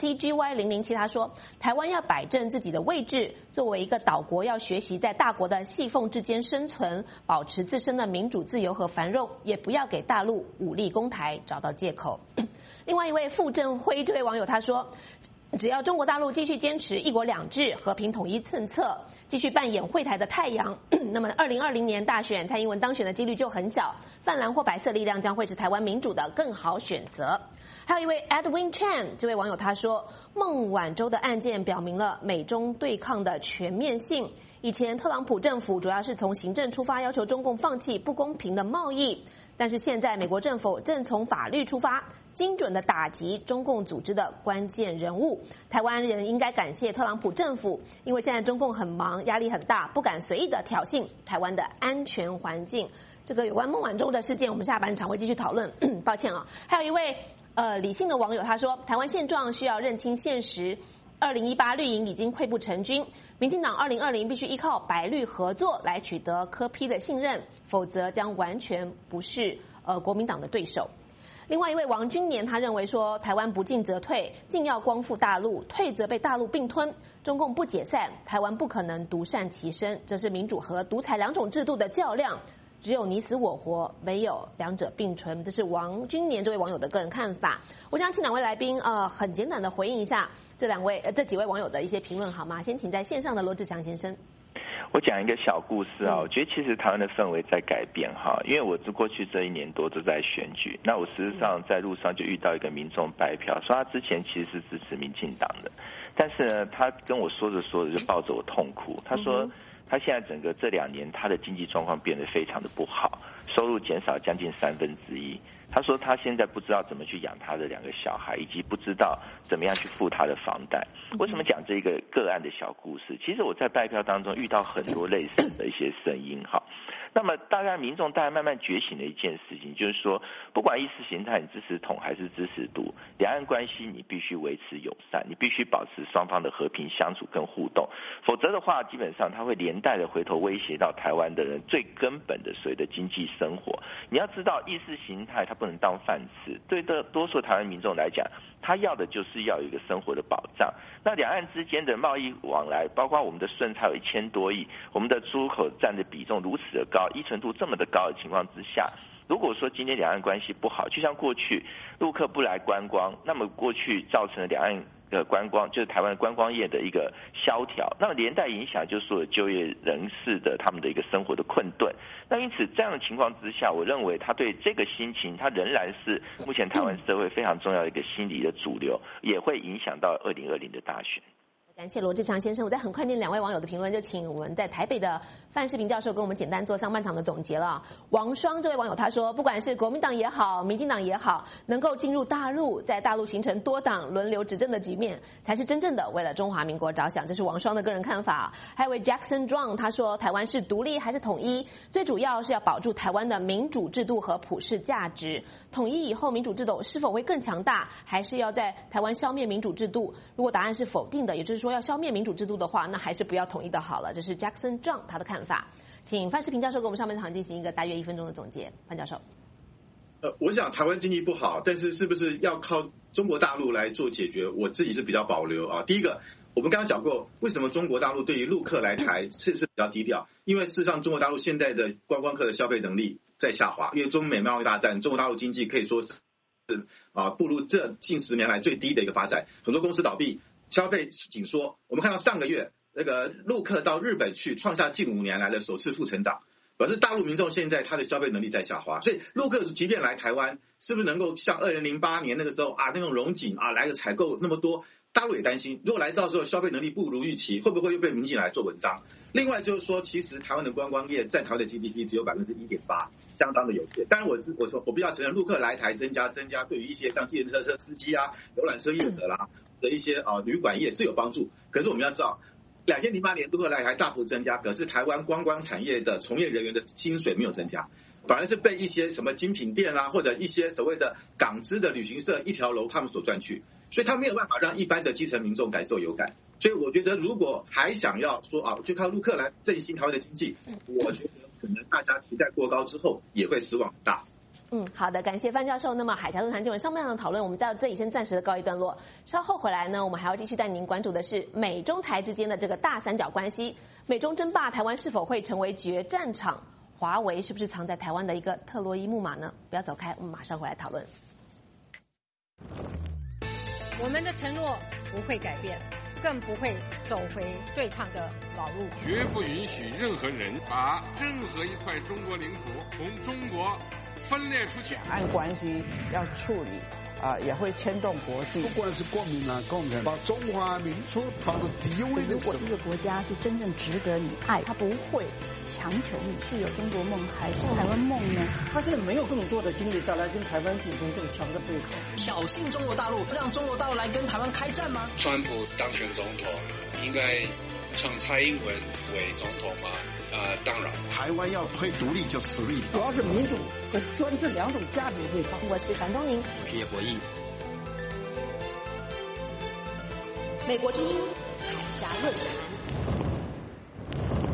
STGY007 他说，台湾要摆正自己的位置，作为一个岛国，要学习在大国的细缝之间生存，保持自身的民主自由和繁荣，也不要给大陆武力攻台找到借口。另外一位傅正辉这位网友他说，只要中国大陆继续坚持一国两制、和平统一政策，继续扮演惠台的太阳，那么2020年大选蔡英文当选的几率就很小，泛蓝或白色力量将会是台湾民主的更好选择。还有一位 Edwin Chan 这位网友他说，孟晚舟的案件表明了美中对抗的全面性。以前特朗普政府主要是从行政出发，要求中共放弃不公平的贸易，但是现在美国政府正从法律出发，精准的打击中共组织的关键人物。台湾人应该感谢特朗普政府，因为现在中共很忙，压力很大，不敢随意的挑衅台湾的安全环境。这个有关孟晚舟的事件，我们下半场会继续讨论。抱歉啊，还有一位理性的网友他说，台湾现状需要认清现实。2018绿营已经溃不成军，民进党2020必须依靠白绿合作来取得柯 P 的信任，否则将完全不是国民党的对手。另外一位王君年他认为说，台湾不进则退，进要光复大陆，退则被大陆并吞，中共不解散，台湾不可能独善其身，这是民主和独裁两种制度的较量，只有你死我活，没有两者并存。这是王君年这位网友的个人看法。我想请两位来宾很简短的回应一下这几位网友的一些评论好吗？先请在线上的罗志强先生。 我讲一个小故事啊，我觉得其实台湾的氛围在改变哈，因为我过去这1年多都在选举，那我事实上在路上就遇到一个民众白票，说他之前其实是支持民进党的，但是呢，他跟我说着说着就抱着我痛哭，他说他现在整个这2年他的经济状况变得非常的不好，收入减少将近1/3。他说他现在不知道怎么去养他的2个小孩，以及不知道怎么样去付他的房贷。为什么讲这个个案的小故事？其实我在拜票当中遇到很多类似的一些声音哈。那么大概民众大概慢慢觉醒的一件事情，就是说不管意识形态你支持统还是支持独，两岸关系你必须维持友善，你必须保持双方的和平相处跟互动，否则的话基本上它会连带的回头威胁到台湾的人最根本的所谓的经济生活。你要知道意识形态它不能当饭吃，对多数台湾民众来讲，他要的就是要有一个生活的保障。那两岸之间的贸易往来，包括我们的顺差有1000多亿，我们的出口占的比重如此的高，依存度这么的高的情况之下，如果说今天两岸关系不好，就像过去陆客不来观光，那么过去造成了两岸的观光，就是台湾观光业的一个萧条，那么连带影响就是所有就业人士的他们的一个生活的困顿。那因此这样的情况之下，我认为他对这个心情，他仍然是目前台湾社会非常重要的一个心理的主流，也会影响到2020的大选。 感谢罗志强先生，我在很快念2位网友的评论，就请我们在台北的范世平教授跟我们简单做上半场的总结了。王双这位网友他说，不管是国民党也好，民进党也好，能够进入大陆，在大陆形成多党轮流执政的局面，才是真正的为了中华民国着想。这是王双的个人看法。还有位 Jackson John 他说，台湾是独立还是统一，最主要是要保住台湾的民主制度和普世价值。统一以后民主制度是否会更强大，还是要在台湾消灭民主制度？如果答案是否定的，也就是说要消灭民主制度的话，那还是不要统一的好了。这是 Jackson John 他的看法。请范世平教授给我们上半场进行一个大约1分钟的总结。范教授， 我想台湾经济不好，但是是不是要靠中国大陆来做解决？我自己是比较保留啊。第一个，我们刚刚讲过，为什么中国大陆对于陆客来台是比较低调？因为事实上，中国大陆现在的观光客的消费能力在下滑，因为中美贸易大战，中国大陆经济可以说是步入这近10年来最低的一个发展，很多公司倒闭，消费紧缩。我们看到上个月那个陆客到日本去，创下近5年来的首次负成长，表示大陆民众现在他的消费能力在下滑。所以陆客即便来台湾，是不是能够像2008年那个时候那种荣景来个采购那么多？大陆也担心，如果来到之后消费能力不如预期，会不会又被民进来做文章？另外就是说，其实台湾的观光业占台湾的 GDP 只有1.8%，相当的有限。当然我必须要承认，陆客来台增加对于一些像计程车司机游览车业者啦的一些旅馆业是有帮助。可是我们要知道，2008年陆客来台大幅增加，可是台湾观光产业的从业人员的薪水没有增加。 反而是被一些什么精品店啊，或者一些所谓的港资的旅行社一条龙他们所赚去，所以他没有办法让一般的基层民众感受有感。所以我觉得，如果还想要说啊，就靠陆客来振兴台湾的经济，我觉得可能大家期待过高之后，也会失望很大。 好的，感谢范教授。那么海峡论坛今晚上半场的讨论，我们到这里先暂时的告一段落。稍后回来呢，我们还要继续带您关注的是美中台之间的这个大三角关系，美中争霸，台湾是否会成为决战场？华为是不是藏在台湾的一个特洛伊木马呢？不要走开，我们马上回来讨论。 我们的承诺不会改变，更不会走回对抗的老路， 绝不允许任何人把任何一块中国领土从中国分裂出去。 两岸关系要处理也会牵动国际。 不管是国民啊、共产，把中华民族放到第一位的时候， 如果一个国家是真正值得你爱，他不会强求你是有中国梦还是台湾梦呢？ 他现在没有更多的精力再来跟台湾进行更强的对抗， 挑衅中国大陆，让中国大陆来跟台湾开战吗？ 川普当选总统，应该称蔡英文为总统吗？当然， 台湾要推独立就死路一条。 主要是民主和专制两种价值对抗。 我是樊东宁， 皮野博弈。 美国之音海峡论坛，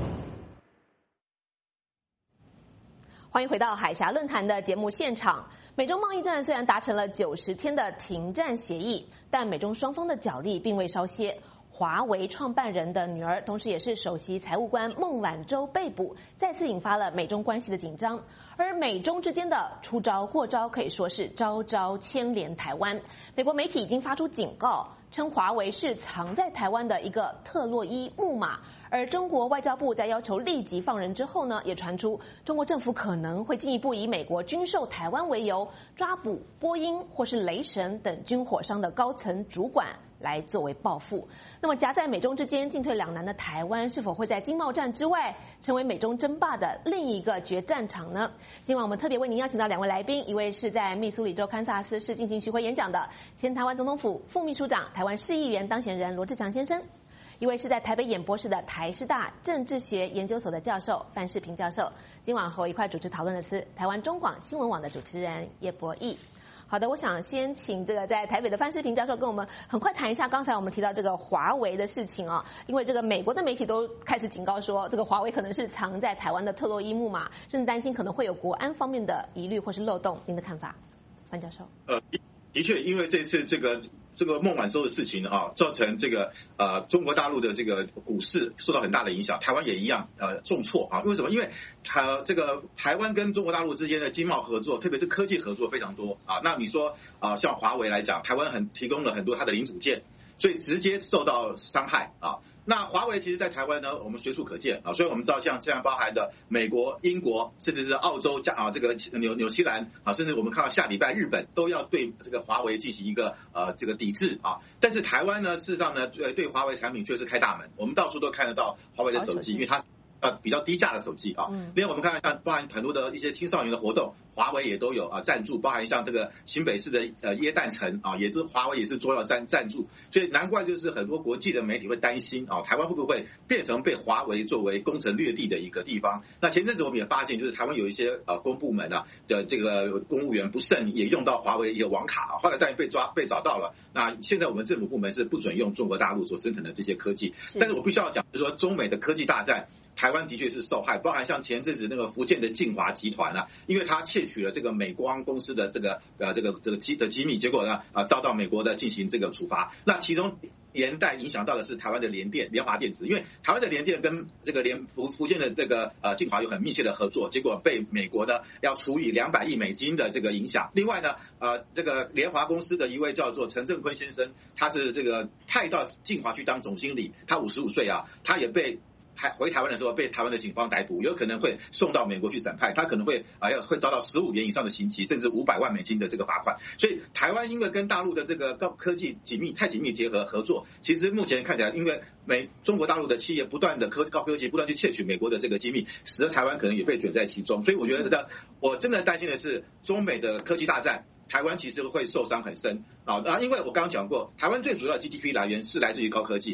欢迎回到海峡论坛的节目现场。美中贸易战虽然达成了90天的停战协议，但美中双方的角力并未稍歇。华为创办人的女儿，同时也是首席财务官孟晚舟被捕，再次引发了美中关系的紧张。而美中之间的出招过招，可以说是招招牵连台湾。美国媒体已经发出警告，称华为是藏在台湾的一个特洛伊木马。而中国外交部在要求立即放人之后呢，也传出中国政府可能会进一步以美国军售台湾为由，抓捕波音或是雷神等军火商的高层主管来作为报复。那么夹在美中之间进退两难的台湾，是否会在经贸战之外成为美中争霸的另一个决战场呢？今晚我们特别为您邀请到2位来宾，一位是在密苏里州堪萨斯市进行巡回演讲的前台湾总统府副秘书长、台湾市议员当选人罗志强先生，一位是在台北演博士的台师大政治学研究所的教授范世平教授。今晚和我一块主持讨论的是台湾中广新闻网的主持人叶博弈。好的，我想先请这个在台北的范世平教授跟我们很快谈一下刚才我们提到这个华为的事情啊，因为这个美国的媒体都开始警告说，这个华为可能是藏在台湾的特洛伊木马，甚至担心可能会有国安方面的疑虑或是漏洞。您的看法，范教授？ 的确，因为这次这个孟晚舟的事情啊，造成这个中国大陆的这个股市受到很大的影响，台湾也一样重挫啊。为什么？因为这个台湾跟中国大陆之间的经贸合作，特别是科技合作非常多啊。那你说像华为来讲，台湾提供了很多它的零组件，所以直接受到伤害啊。那华为其实在台湾呢，我们随处可见啊，所以我们知道像这样包含的美国、英国，甚至是澳洲这个纽西兰啊，甚至我们看到下礼拜日本都要对这个华为进行一个这个抵制啊。但是台湾呢，事实上呢，对华为产品却是开大门，我们到处都看得到华为的手机，因为它比较低价的手机啊。另外我们看到像包含很多的一些青少年的活动，华为也都有赞助，包含像这个新北市的耶诞城啊，也是华为也是主要赞助，所以难怪就是很多国际的媒体会担心啊，台湾会不会变成被华为作为攻城略地的一个地方？那前阵子我们也发现，就是台湾有一些公部门的这个公务员不慎也用到华为一个网卡，后来当然被找到了。那现在我们政府部门是不准用中国大陆所生产的这些科技，但是我必须要讲，就是说中美的科技大战，台湾的确是受害，包含像前阵子那个福建的晋华集团啊，因为他窃取了这个美光公司的这个机密，结果呢遭到美国的进行这个处罚。那其中连带影响到的是台湾的联华电子，因为台湾的联电跟这个福建的这个晋华有很密切的合作，结果被美国呢要处以200亿美金的这个影响。另外呢这个联华公司的一位叫做陈正坤先生，他是这个派到晋华去当总经理，他55岁啊，他也被回台湾的时候被台湾的警方逮捕，有可能会送到美国去审判，他可能会遭到15年以上的刑期，甚至500万美金的这个罚款。所以台湾因为跟大陆的这个高科技太紧密结合合作，其实目前看起来，因为中国大陆的企业不断的高科技不断去窃取美国的这个机密，使得台湾可能也被卷在其中。所以我觉得我真的担心的是中美的科技大战，台湾其实会受伤很深啊！因为我刚刚讲过，台湾最主要的 GDP 来源是来自于高科技。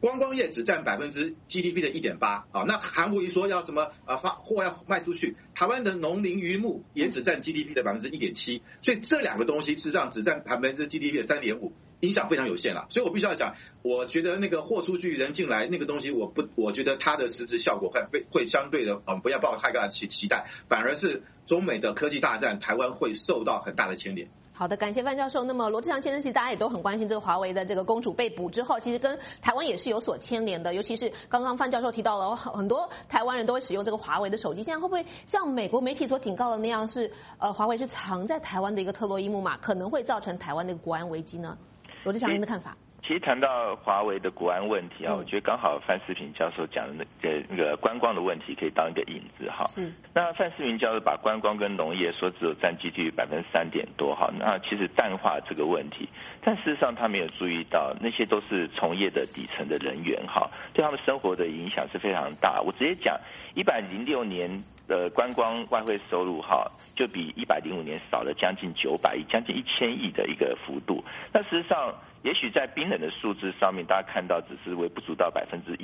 观光业只占GDP 的 1.8%啊。那韩国一说要怎么货要卖出去，台湾的农林渔牧也只占 GDP 的 1.7%， 所以这两个东西事实上只占GDP 的 3.5%，影响非常有限了。所以我必须要讲，我觉得那个货出去人进来那个东西，我觉得它的实质效果会相对的不要抱太大的期待，反而是中美的科技大战，台湾会受到很大的牵连。 好的，感谢范教授。那么罗志祥先生，其实大家也都很关心这个华为的这个公主被捕之后，其实跟台湾也是有所牵连的。尤其是刚刚范教授提到了，很多台湾人都会使用这个华为的手机，现在会不会像美国媒体所警告的那样，是华为是藏在台湾的一个特洛伊木马，可能会造成台湾的国安危机呢？罗志祥，您的看法？ 其实谈到华为的国安问题啊，我觉得刚好范世平教授讲的那个观光的问题可以当一个引子哈。那范世平教授把观光跟农业说只有占 GDP 3%多哈，那其实淡化这个问题，但事实上他没有注意到那些都是从业的底层的人员哈，对他们生活的影响是非常大。我直接讲，106年的观光外汇收入哈，就比105年少了将近900亿，将近1000亿的一个幅度。那事实上，也许在冰冷的数字上面，大家看到只是微不足道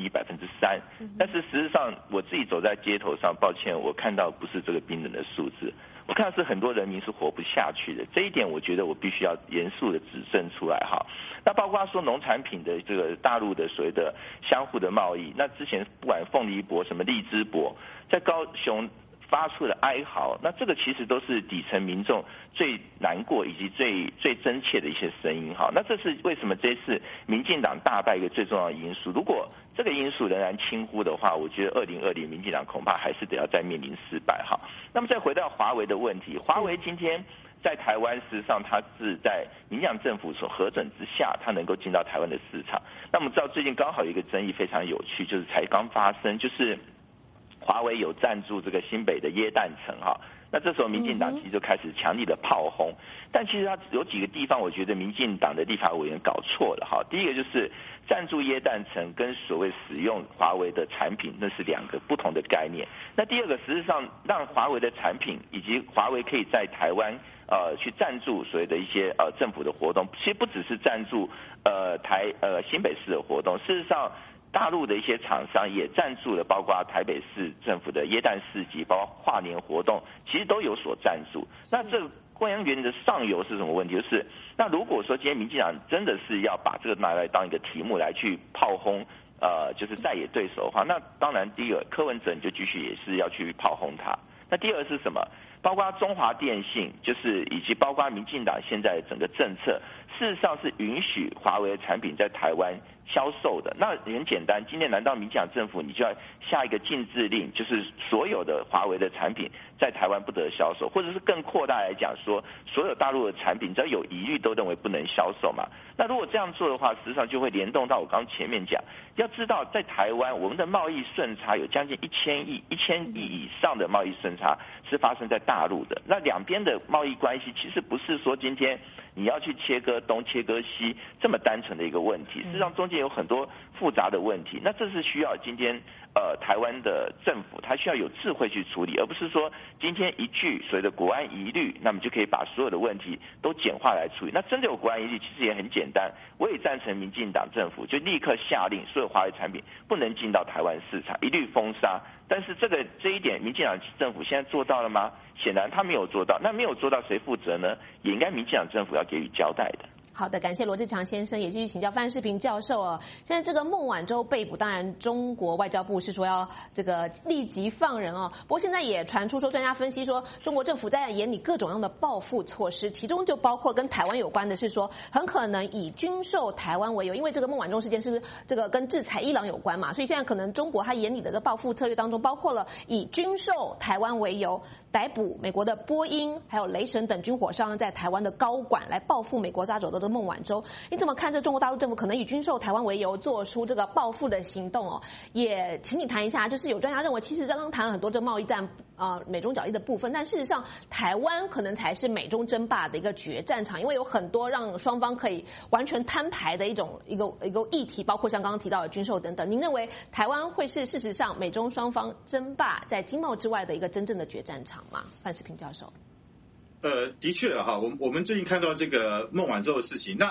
1%、3%，但是实际上我自己走在街头上，抱歉，我看到不是这个冰冷的数字，我看到是很多人民是活不下去的。这一点，我觉得我必须要严肃的指正出来哈。那包括说农产品的这个大陆的所谓的相互的贸易，那之前不管凤梨伯、什么荔枝伯，在高雄发出了哀嚎，那这个其实都是底层民众最难过以及最真切的一些声音哈。那这是为什么这次民进党大败一个最重要的因素。如果这个因素仍然轻忽的话，我觉得2020民进党恐怕还是得要再面临失败哈。那么再回到华为的问题，华为今天在台湾事实上它是在民进党政府所核准之下，它能够进到台湾的市场。那我们知道最近刚好有一个争议非常有趣，就是才刚发生，就是华为有赞助这个新北的耶诞城哈，那这时候民进党其实就开始强力的炮轰，但其实它有几个地方，我觉得民进党的立法委员搞错了哈。第一个就是赞助耶诞城跟所谓使用华为的产品，那是两个不同的概念。那第二个，实际上让华为的产品以及华为可以在台湾去赞助所谓的一些政府的活动，其实不只是赞助新北市的活动，事实上大陆的一些厂商也赞助了，包括台北市政府的耶诞市集，包括跨年活动，其实都有所赞助。那这个观光园的上游是什么问题？就是那如果说今天民进党真的是要把这个拿来当一个题目来去炮轰就是在野对手的话，那当然第一个柯文哲你就继续也是要去炮轰他。那第二是什么？包括中华电信，就是以及包括民进党现在整个政策，事实上是允许华为的产品在台湾销售的。那很简单，今天难道民进党政府你就要下一个禁制令，就是所有的华为的产品在台湾不得销售，或者是更扩大来讲说，所有大陆的产品只要有疑虑都认为不能销售嘛？那如果这样做的话，实际上就会联动到我刚前面讲，要知道在台湾我们的贸易顺差有将近1000亿以上的贸易顺差是发生在大陆的。那两边的贸易关系其实不是说今天你要去切割东切割西这么单纯的一个问题，事实上中间有很多复杂的问题。那这是需要今天台湾的政府它需要有智慧去处理，而不是说今天一句所谓的国安疑虑，那么就可以把所有的问题都简化来处理。那真的有国安疑虑，其实也很简单，我也赞成民进党政府就立刻下令所有华为产品不能进到台湾市场，一律封杀。但是这一点民进党政府现在做到了吗？显然他没有做到。那没有做到谁负责呢？也应该民进党政府要给予交代的。 好的，感谢罗志强先生，也继续请教范世平教授哦。现在这个孟晚舟被捕，当然中国外交部是说要这个立即放人哦。不过现在也传出说，专家分析说，中国政府在研拟各种样的报复措施，其中就包括跟台湾有关的是说，很可能以军售台湾为由，因为这个孟晚舟事件是这个跟制裁伊朗有关嘛，所以现在可能中国它研拟的这个报复策略当中，包括了以军售台湾为由，逮捕美国的波音还有雷神等军火商在台湾的高管，来报复美国抓走的孟晚舟。你怎么看这中国大陆政府可能以军售台湾为由做出这个报复的行动哦？也请你谈一下，就是有专家认为，其实刚刚谈了很多这贸易战美中角力的部分，但事实上台湾可能才是美中争霸的一个决战场，因为有很多让双方可以完全摊牌的一个议题，包括像刚刚提到的军售等等。您认为台湾会是事实上美中双方争霸在经贸之外的一个真正的决战场吗？范世平教授。 的确哈，我们最近看到这个孟晚舟的事情，那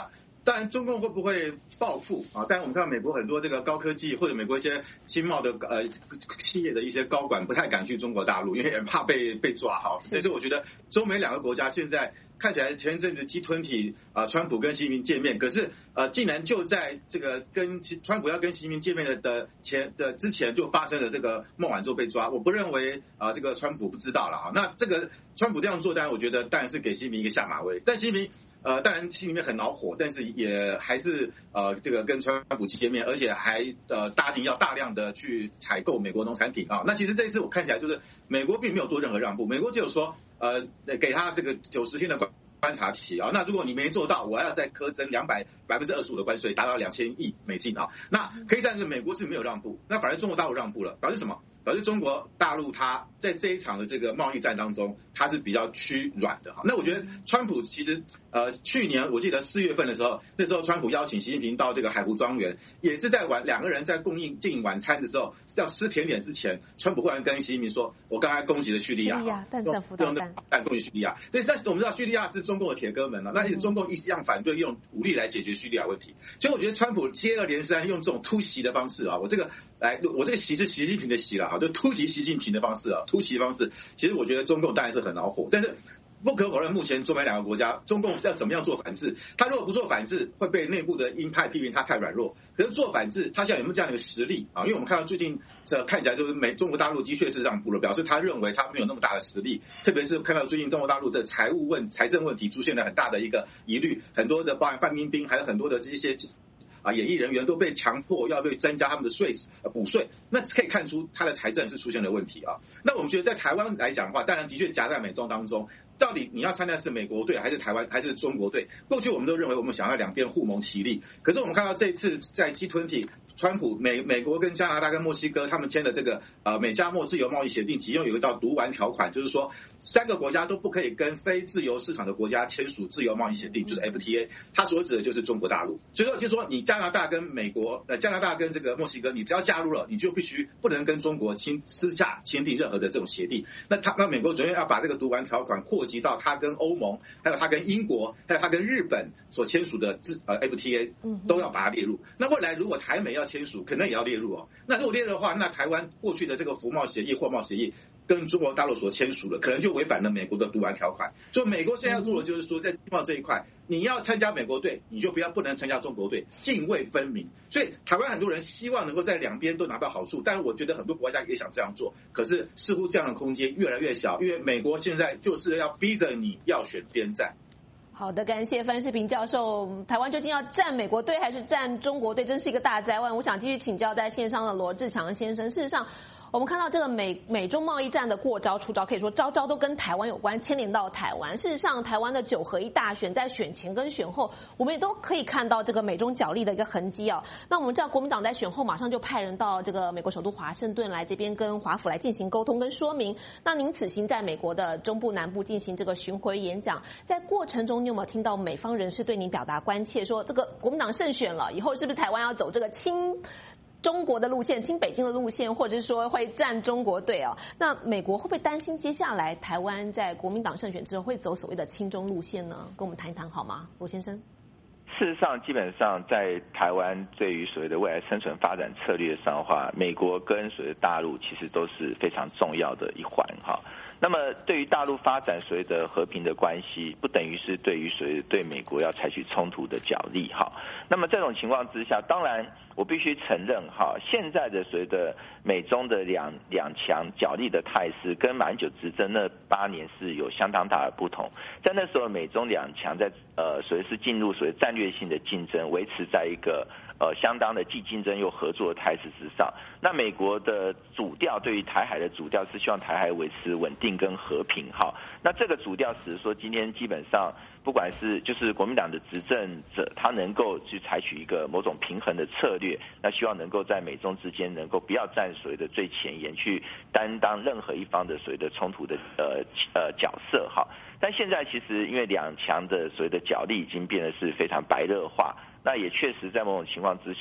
当然，中共会不会报复啊？当然，我们看到美国很多这个高科技或者美国一些经贸的企业的一些高管不太敢去中国大陆，因为怕被抓哈。但是我觉得中美两个国家现在看起来前一阵子G20川普跟习近平见面，可是竟然就在这个跟川普要跟习近平见面之前就发生了这个孟晚舟被抓。我不认为这个川普不知道了哈。那这个川普这样做，当然我觉得当然是给习近平一个下马威，但习近平当然心里面很恼火，但是也还是这个跟川普见面，而且还答应要大量的去采购美国农产品啊。那其实这一次我看起来就是美国并没有做任何让步，美国只有说给他这个90天的观察期啊。那如果你没做到，我要再苛征25%的关税，达到2000亿美金啊。那可以算是美国是没有让步，那反而中国大陆让步了，表示什么？表示中国大陆它在这一场的这个贸易战当中，它是比较趋软的哈。那我觉得川普其实去年我记得4月份的时候，那时候川普邀请习近平到这个海湖庄园，也是在两个人在进晚餐的时候，要吃甜点之前，川普忽然跟习近平说：“我刚才攻击了叙利亚， 弹政府导弹攻击叙利亚。”对，但是我们知道叙利亚是中共的铁哥们了，那中共一样反对用武力来解决叙利亚问题，所以我觉得川普接二连三用这种突袭的方式啊，我这个袭是习近平的袭了哈，就突袭习近平的方式啊，突袭的方式，其实我觉得中共当然是很恼火，但是不可否认，目前中美两个国家，中共要怎么样做反制？他如果不做反制，会被内部的鹰派批评他太软弱。可是做反制，他现在有没有这样的一个实力啊？因为我们看到最近看起来就是中国大陆的确是让步了，表示他认为他没有那么大的实力。特别是看到最近中国大陆的财政问题出现了很大的一个疑虑，很多的包含范冰冰，还有很多的这些演艺人员都被强迫要被增加他们的补税，那可以看出他的财政是出现了问题啊。那我们觉得在台湾来讲的话，当然的确夹在美中当中，到底你要参加是美国队还是台湾还是中国队？过去我们都认为我们想要两边互盟其利，可是我们看到这次在 G20， 川普美国跟加拿大跟墨西哥他们签的这个美加墨自由贸易协定，其中有一道读完条款，就是说3个国家都不可以跟非自由市场的国家签署自由贸易协定，就是 FTA， 它所指的就是中国大陆。所以说就是说你加拿大跟美国加拿大跟这个墨西哥，你只要加入了，你就必须不能跟中国私下签订任何的这种协定。那美国昨天要把这个读完条款扩及到他跟欧盟，还有他跟英国，还有他跟日本所签署的FTA 都要把它列入。那未来如果台美要签署，可能也要列入哦。那如果列入的话，那台湾过去的这个服贸协议、货贸协议跟中国大陆所签署的，可能就违反了美国的读完条款。所以美国现在要做的就是说，在经贸这一块，你要参加美国队，你就不能参加中国队，泾渭分明。所以台湾很多人希望能够在两边都拿到好处，但是我觉得很多国家也想这样做，可是似乎这样的空间越来越小，因为美国现在就是要逼着你要选边站。 好的，感谢范世平教授。台湾究竟要站美国队还是站中国队，真是一个大哉问。我想继续请教在线上的罗志强先生。事实上，我们看到这个美中贸易战的过招出招，可以说招招都跟台湾有关，牵连到台湾。事实上，台湾的9合1大选在选前跟选后，我们也都可以看到这个美中角力的一个痕迹哦。那我们知道国民党在选后马上就派人到这个美国首都华盛顿来这边跟华府来进行沟通跟说明。那您此行在美国的中部南部进行这个巡回演讲，在过程中你有没有听到美方人士对您表达关切，说这个国民党胜选了以后，是不是台湾要走这个亲中国的路线、亲北京的路线，或者是说会站中国队哦？那美国会不会担心接下来台湾在国民党胜选之后会走所谓的亲中路线呢？跟我们谈一谈好吗，罗先生？ 事实上，基本上在台湾对于所谓的未来生存发展策略上的话，美国跟所谓的大陆其实都是非常重要的一环哈。那么对于大陆发展所谓的和平的关系，不等于是对于所谓的对美国要采取冲突的角力哈。那么这种情况之下，当然我必须承认哈，现在的所谓的美中的两强角力的态势，跟马英九执政那8年是有相当大的不同。在那时候，美中两强在所谓是进入所谓战略性的竞争，维持在一个相当的既竞争又合作的态势之上。那美国的主调对于台海的主调是希望台海维持稳定跟和平哈。那这个主调使说今天基本上不管是就是国民党的执政者，他能够去采取一个某种平衡的策略，那希望能够在美中之间能够不要站所谓的最前沿，去担当任何一方的所谓的冲突的角色哈。但现在其实因为两强的所谓的角力已经变得是非常白热化，那也确实在某种情况之下，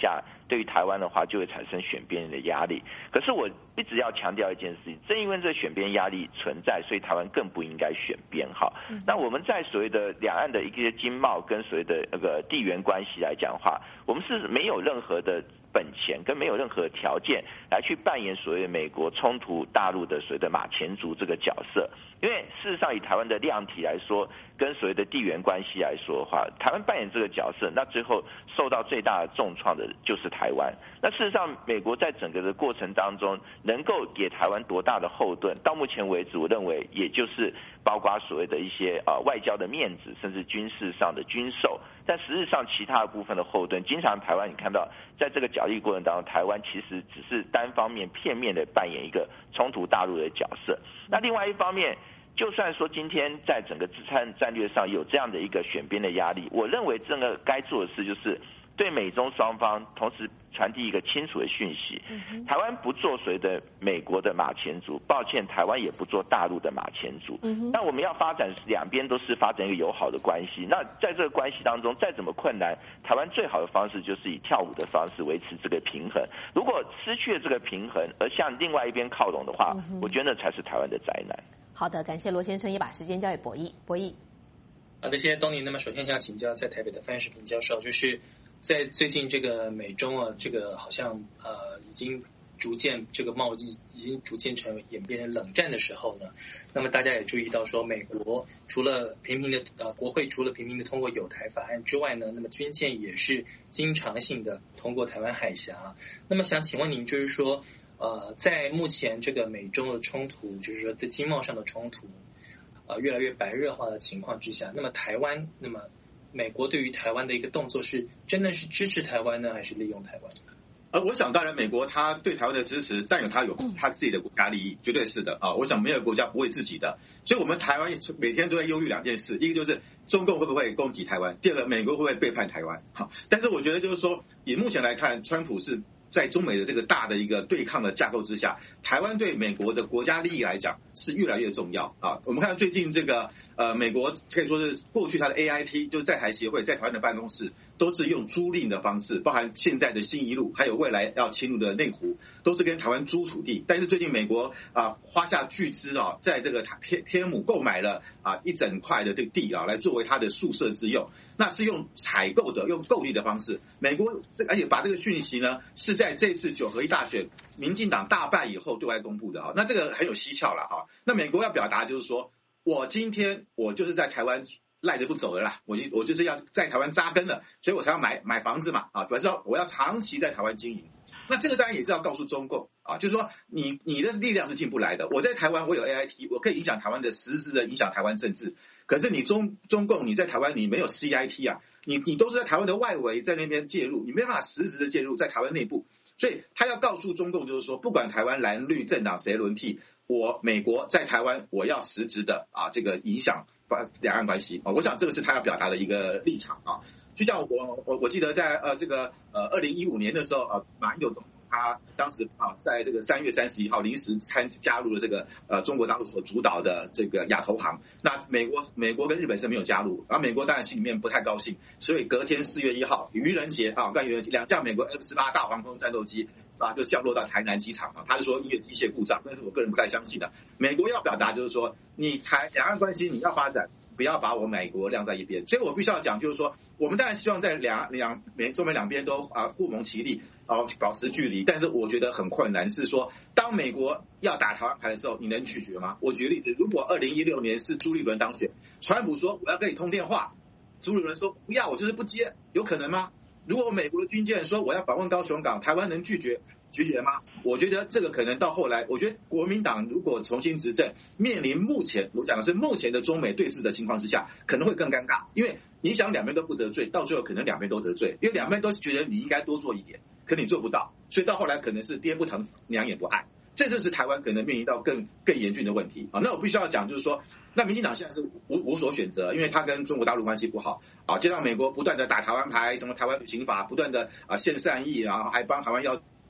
对于台湾的话就会产生选边的压力。可是我一直要强调一件事情，正因为这选边压力存在，所以台湾更不应该选边。好，那我们在所谓的两岸的一些经贸跟所谓的那个地缘关系来讲的话，我们是没有任何的本钱跟没有任何条件来去扮演所谓美国冲突大陆的所谓的马前卒这个角色。因为事实上以台湾的量体来说，跟所谓的地缘关系来说的话，台湾扮演这个角色，那最后受到最大的重创的就是台湾。那事实上美国在整个的过程当中能够给台湾多大的后盾，到目前为止我认为也就是包括所谓的一些外交的面子，甚至军事上的军售，但实质上其他的部分的后盾，经常台湾你看到在这个角力过程当中，台湾其实只是单方面片面的扮演一个冲突大陆的角色。那另外一方面，就算说今天在整个支撑战略上有这样的一个选边的压力，我认为这个该做的事就是对美中双方同时传递一个清楚的讯息，台湾不做所谓的美国的马前卒，抱歉，台湾也不做大陆的马前卒。那我们要发展两边都是发展一个友好的关系，那在这个关系当中再怎么困难，台湾最好的方式就是以跳舞的方式维持这个平衡。如果失去了这个平衡而向另外一边靠拢的话，我觉得那才是台湾的灾难。 好的，感谢罗先生，也把时间交给博弈。博弈， 好的，谢谢东尼。那么首先想请教在台北的范世平教授，就是在最近这个美中啊，这个好像已经逐渐这个贸易已经逐渐演变成冷战的时候呢，那么大家也注意到说，美国除了频频的国会除了频频的通过有台法案之外呢，那么军舰也是经常性的通过台湾海峡。那么想请问您，就是说在目前这个美中的冲突，就是说在经贸上的冲突越来越白热化的情况之下，那么台湾，那么美国对于台湾的一个动作是真的是支持台湾呢，还是利用台湾？ 我想当然美国他对台湾的支持，但有他自己的国家利益，绝对是的啊。我想没有国家不为自己的，所以我们台湾每天都在忧虑两件事，一个就是中共会不会攻击台湾，第二个美国会不会背叛台湾。好，但是我觉得就是说，以目前来看，川普是在中美的这个大的一个对抗的架构之下，台湾对美国的国家利益来讲是越来越重要啊。我们看到最近这个美国可以说是过去它的 AIT 就是在台协会在台湾的办公室都是用租赁的方式，包含现在的新一路，还有未来要侵入的内湖，都是跟台湾租土地。但是最近美国花下巨资在这个天母购买了一整块的这个地来作为它的宿舍之用。那是用采购的，用购地的方式。美国而且把这个讯息呢是在这次9合1大选民进党大败以后对外公布的那这个很有蹊跷了那美国要表达就是说，我今天我就是在台湾赖着不走了啦，我就是要在台湾扎根了，所以我才要买房子嘛表示我要长期在台湾经营。那这个当然也是要告诉中共就是说你的力量是进不来的。我在台湾我有 AIT， 我可以影响台湾的实质的影响台湾政治，可是你中共你在台湾你没有 CIT 你都是在台湾的外围在那边介入，你没办法实质的介入在台湾内部。所以他要告诉中共就是说，不管台湾蓝绿政党谁轮替，美国在台湾我要实质的这个影响两岸关系我想这个是他要表达的一个立场就像我记得在这个2015年的时候马英九总统他当时在这个3月31号临时加入了这个中国大陆所主导的这个亚投行。那美国跟日本是没有加入，然后美国当然心里面不太高兴，所以隔天4月1号愚人节2架美国 F-18大黄蜂战斗机就降落到台南机场他就说因为机械故障，但是我个人不太相信的。美国要表达就是说，你两岸关系你要发展，不要把我美国晾在一边。所以我必须要讲就是说，我们当然希望在中美两边都互蒙其利保持距离，但是我觉得很困难是说，当美国要打台湾牌的时候，你能拒绝吗？我举例子，如果2016年是朱立伦当选，川普说我要跟你通电话，朱立伦说不要，我就是不接，有可能吗？如果美国的军舰说我要访问高雄港，台湾能拒绝吗？我觉得这个可能到后来，我觉得国民党如果重新执政，面临我讲的是目前的中美对峙的情况之下，可能会更尴尬。因为你想两边都不得罪，到最后可能两边都得罪，因为两边都觉得你应该多做一点，可你做不到，所以到后来可能是爹不疼娘也不爱。这就是台湾可能面临到更严峻的问题那我必须要讲就是说，那民进党现在是无所选择，因为他跟中国大陆关系不好加上美国不断的打台湾牌，什么台湾旅行法不断的献善意，然后还帮台湾要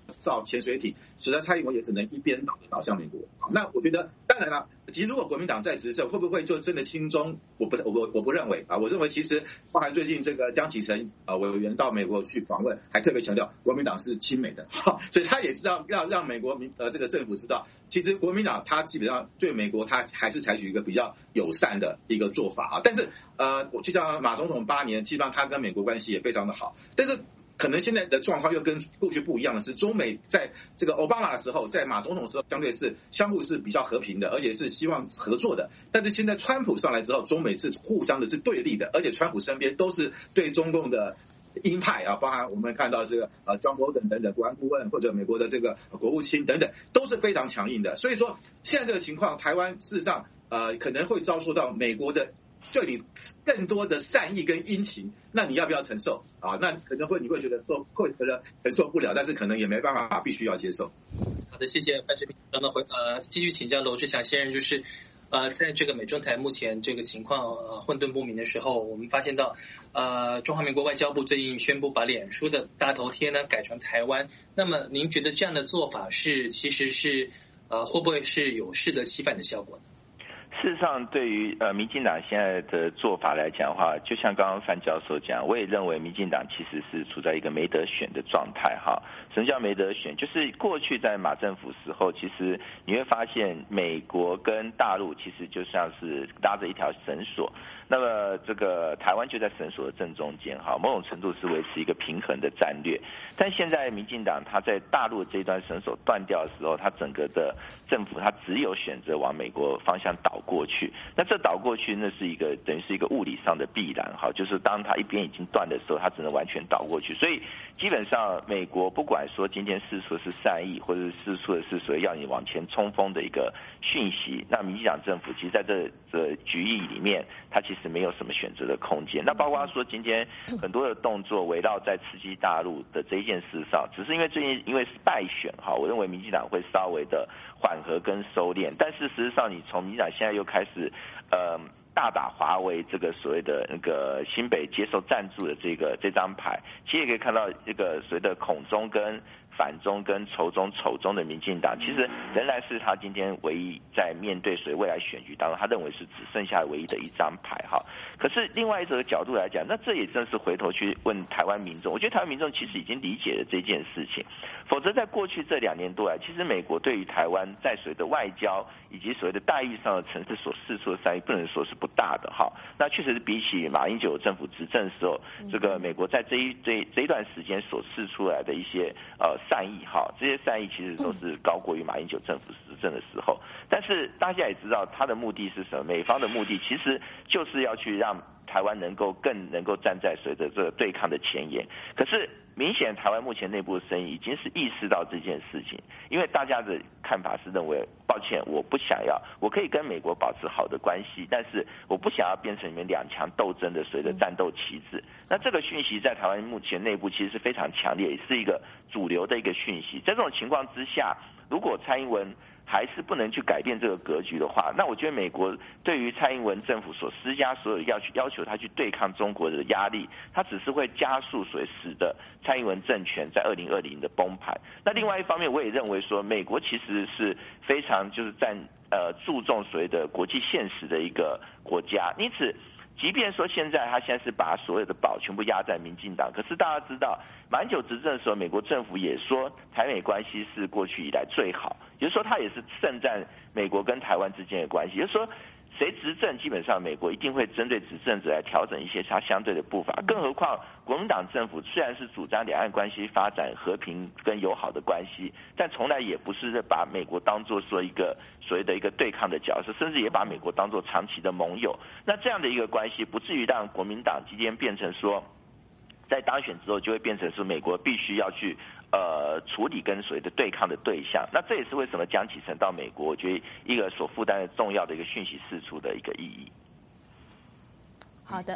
造潜水艇，使得蔡英文也只能一边倒向美国。那我觉得，当然了，其实如果国民党在执政，会不会就真的亲中？我不认为啊。我认为其实包含最近这个江启臣委员到美国去访问，还特别强调国民党是亲美的，所以他也知道要让美国这个政府知道，其实国民党他基本上对美国他还是采取一个比较友善的一个做法啊。但是我就像马总统8年，基本上他跟美国关系也非常的好，但是可能现在的状况又跟过去不一样的是，中美在这个奥巴马的时候，在马总统的时候，相对是相互是比较和平的，而且是希望合作的。但是现在川普上来之后，中美是互相的是对立的，而且川普身边都是对中共的鹰派啊，包含我们看到这个John Bolton 等等国安顾问，或者美国的这个国务卿等等，都是非常强硬的。所以说现在这个情况，台湾事实上可能会遭受到美国的对你更多的善意跟殷勤，那你要不要承受啊？那可能你会觉得会觉得承受不了，但是可能也没办法，必须要接受。 好的，谢谢范世平。那么继续请教罗志祥先生，就是在这个美中台目前这个情况混沌不明的时候，我们发现到中华民国外交部最近宣布把脸书的大头贴呢改成台湾，那么您觉得这样的做法其实是会不会是有适得其反的效果呢？ 事实上，对于民进党现在的做法来讲的话，就像刚刚范教授讲，我也认为民进党其实是处在一个没得选的状态哈。什么叫没得选？就是过去在马政府时候，其实你会发现美国跟大陆其实就像是拉着一条绳索，那么这个台湾就在绳索的正中间哈，某种程度是维持一个平衡的战略。但现在民进党他在大陆这一段绳索断掉的时候，他整个的政府他只有选择往美国方向倒过去。那这倒过去，那是一个等于是一个物理上的必然哈，就是当他一边已经断的时候，他只能完全倒过去。所以基本上美国不管说今天释出的是善意，或者是释出的是所谓要你往前冲锋的一个讯息，那民进党政府其实在这局域里面，他其实没有什么选择的空间。那包括说今天很多的动作围绕在刺激大陆的这一件事上，只是因为最近因为是败选哈，我认为民进党会稍微的缓和跟收敛。但是实际上，你从民进党现在又开始大打华为这个所谓的那个新北接受赞助的这张牌，其实也可以看到这个所谓的恐中跟反中跟仇中的民进党，其实仍然是他今天唯一在面对所谓未来选举当中，他认为是只剩下唯一的一张牌哈。可是另外一个角度来讲，那这也正是回头去问台湾民众，我觉得台湾民众其实已经理解了这件事情，否则在过去这2年多来，其实美国对于台湾在所谓的外交以及所谓的待遇上的层次所释出的善意，不能说是不大的哈。那确实是比起马英九政府执政的时候，这个美国在这一段时间所释出来的一些善意哈，这些善意其实都是高过于马英九政府执政的时候。但是大家也知道，他的目的是什么？美方的目的其实就是要去让台湾更能够站在所谓的这个对抗的前沿。可是明显台湾目前内部的声音已经是意识到这件事情，因为大家的看法是认为，抱歉，我不想要，我可以跟美国保持好的关系，但是我不想要变成你们两强斗争的所谓的战斗旗帜。那这个讯息在台湾目前内部其实是非常强烈，也是一个主流的一个讯息。在这种情况之下，如果蔡英文还是不能去改变这个格局的话，那我觉得美国对于蔡英文政府所施加所有要求他去对抗中国的压力，他只是会加速所使得蔡英文政权在2020的崩盘。那另外一方面，我也认为说，美国其实是非常就是注重所谓的国际现实的一个国家，因此即便说现在是把所有的宝全部压在民进党，可是大家知道，马英九执政的时候，美国政府也说台美关系是过去以来最好，也就是说他也是盛赞美国跟台湾之间的关系，也就是说谁执政，基本上美国一定会针对执政者来调整一些它相对的步伐。更何况国民党政府虽然是主张两岸关系发展和平跟友好的关系，但从来也不是把美国当作说一个所谓的一个对抗的角色，甚至也把美国当作长期的盟友。那这样的一个关系，不至于让国民党今天变成说，在当选之后就会变成是美国必须要去处理跟所谓的对抗的对象。那这也是为什么江启臣到美国，我觉得一个所负担的重要的一个讯息释出的一个意义。 好的，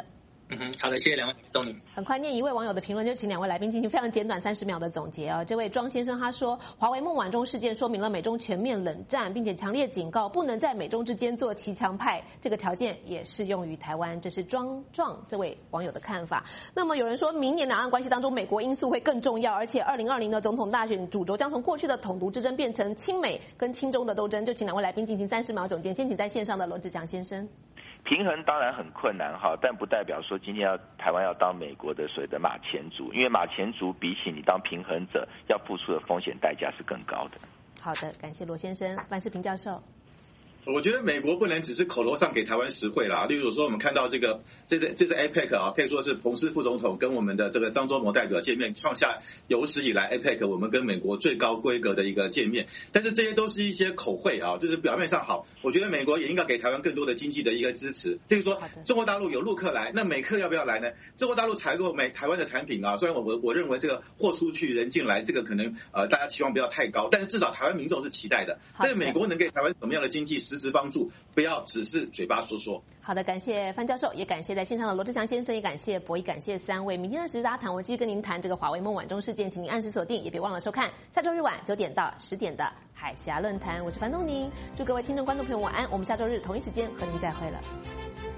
好的，谢谢两位，动你。 很快念一位网友的评论，就请两位来宾进行非常简短30秒的总结啊。这位庄先生他说，华为孟晚舟事件说明了美中全面冷战，并且强烈警告不能在美中之间做骑墙派，这个条件也适用于台湾。这是庄壮这位网友的看法。那么有人说明年两岸关系当中，美国因素会更重要，而且2020的总统大选主轴将从过去的统独之争变成亲美跟亲中的斗争。就请两位来宾进行30秒总结。先请在线上的罗志强先生。 平衡当然很困难哈，但不代表说今天台湾要当美国的所谓的马前卒，因为马前卒比起你当平衡者要付出的风险代价是更高的。 好的，感谢罗先生。范世平教授。 我觉得美国不能只是口头上给台湾实惠啦，例如说我们看到这次 APEC 啊，可以说是彭斯副总统跟我们的这个张忠谋代表见面，创下有史以来 APEC 我们跟美国最高规格的一个见面。但是这些都是一些口惠啊，就是表面上好。我觉得美国也应该给台湾更多的经济的一个支持，例如说中国大陆有陆客来，那美客要不要来呢？中国大陆采购台湾的产品啊，虽然我认为这个货出去人进来，这个可能大家期望不要太高，但是至少台湾民众是期待的。但是美国能给台湾什么样的经济实质帮助，不要只是嘴巴说说。 好的，感谢范教授，也感谢在线上的罗志祥先生，也感谢博弈，感谢3位。明天的时事大家谈，我继续跟您谈这个华为孟晚舟事件，请您按时锁定，也别忘了收看下周日晚9点到10点的海峡论坛。我是樊东宁，祝各位听众观众朋友晚安，我们下周日同一时间和您再会了。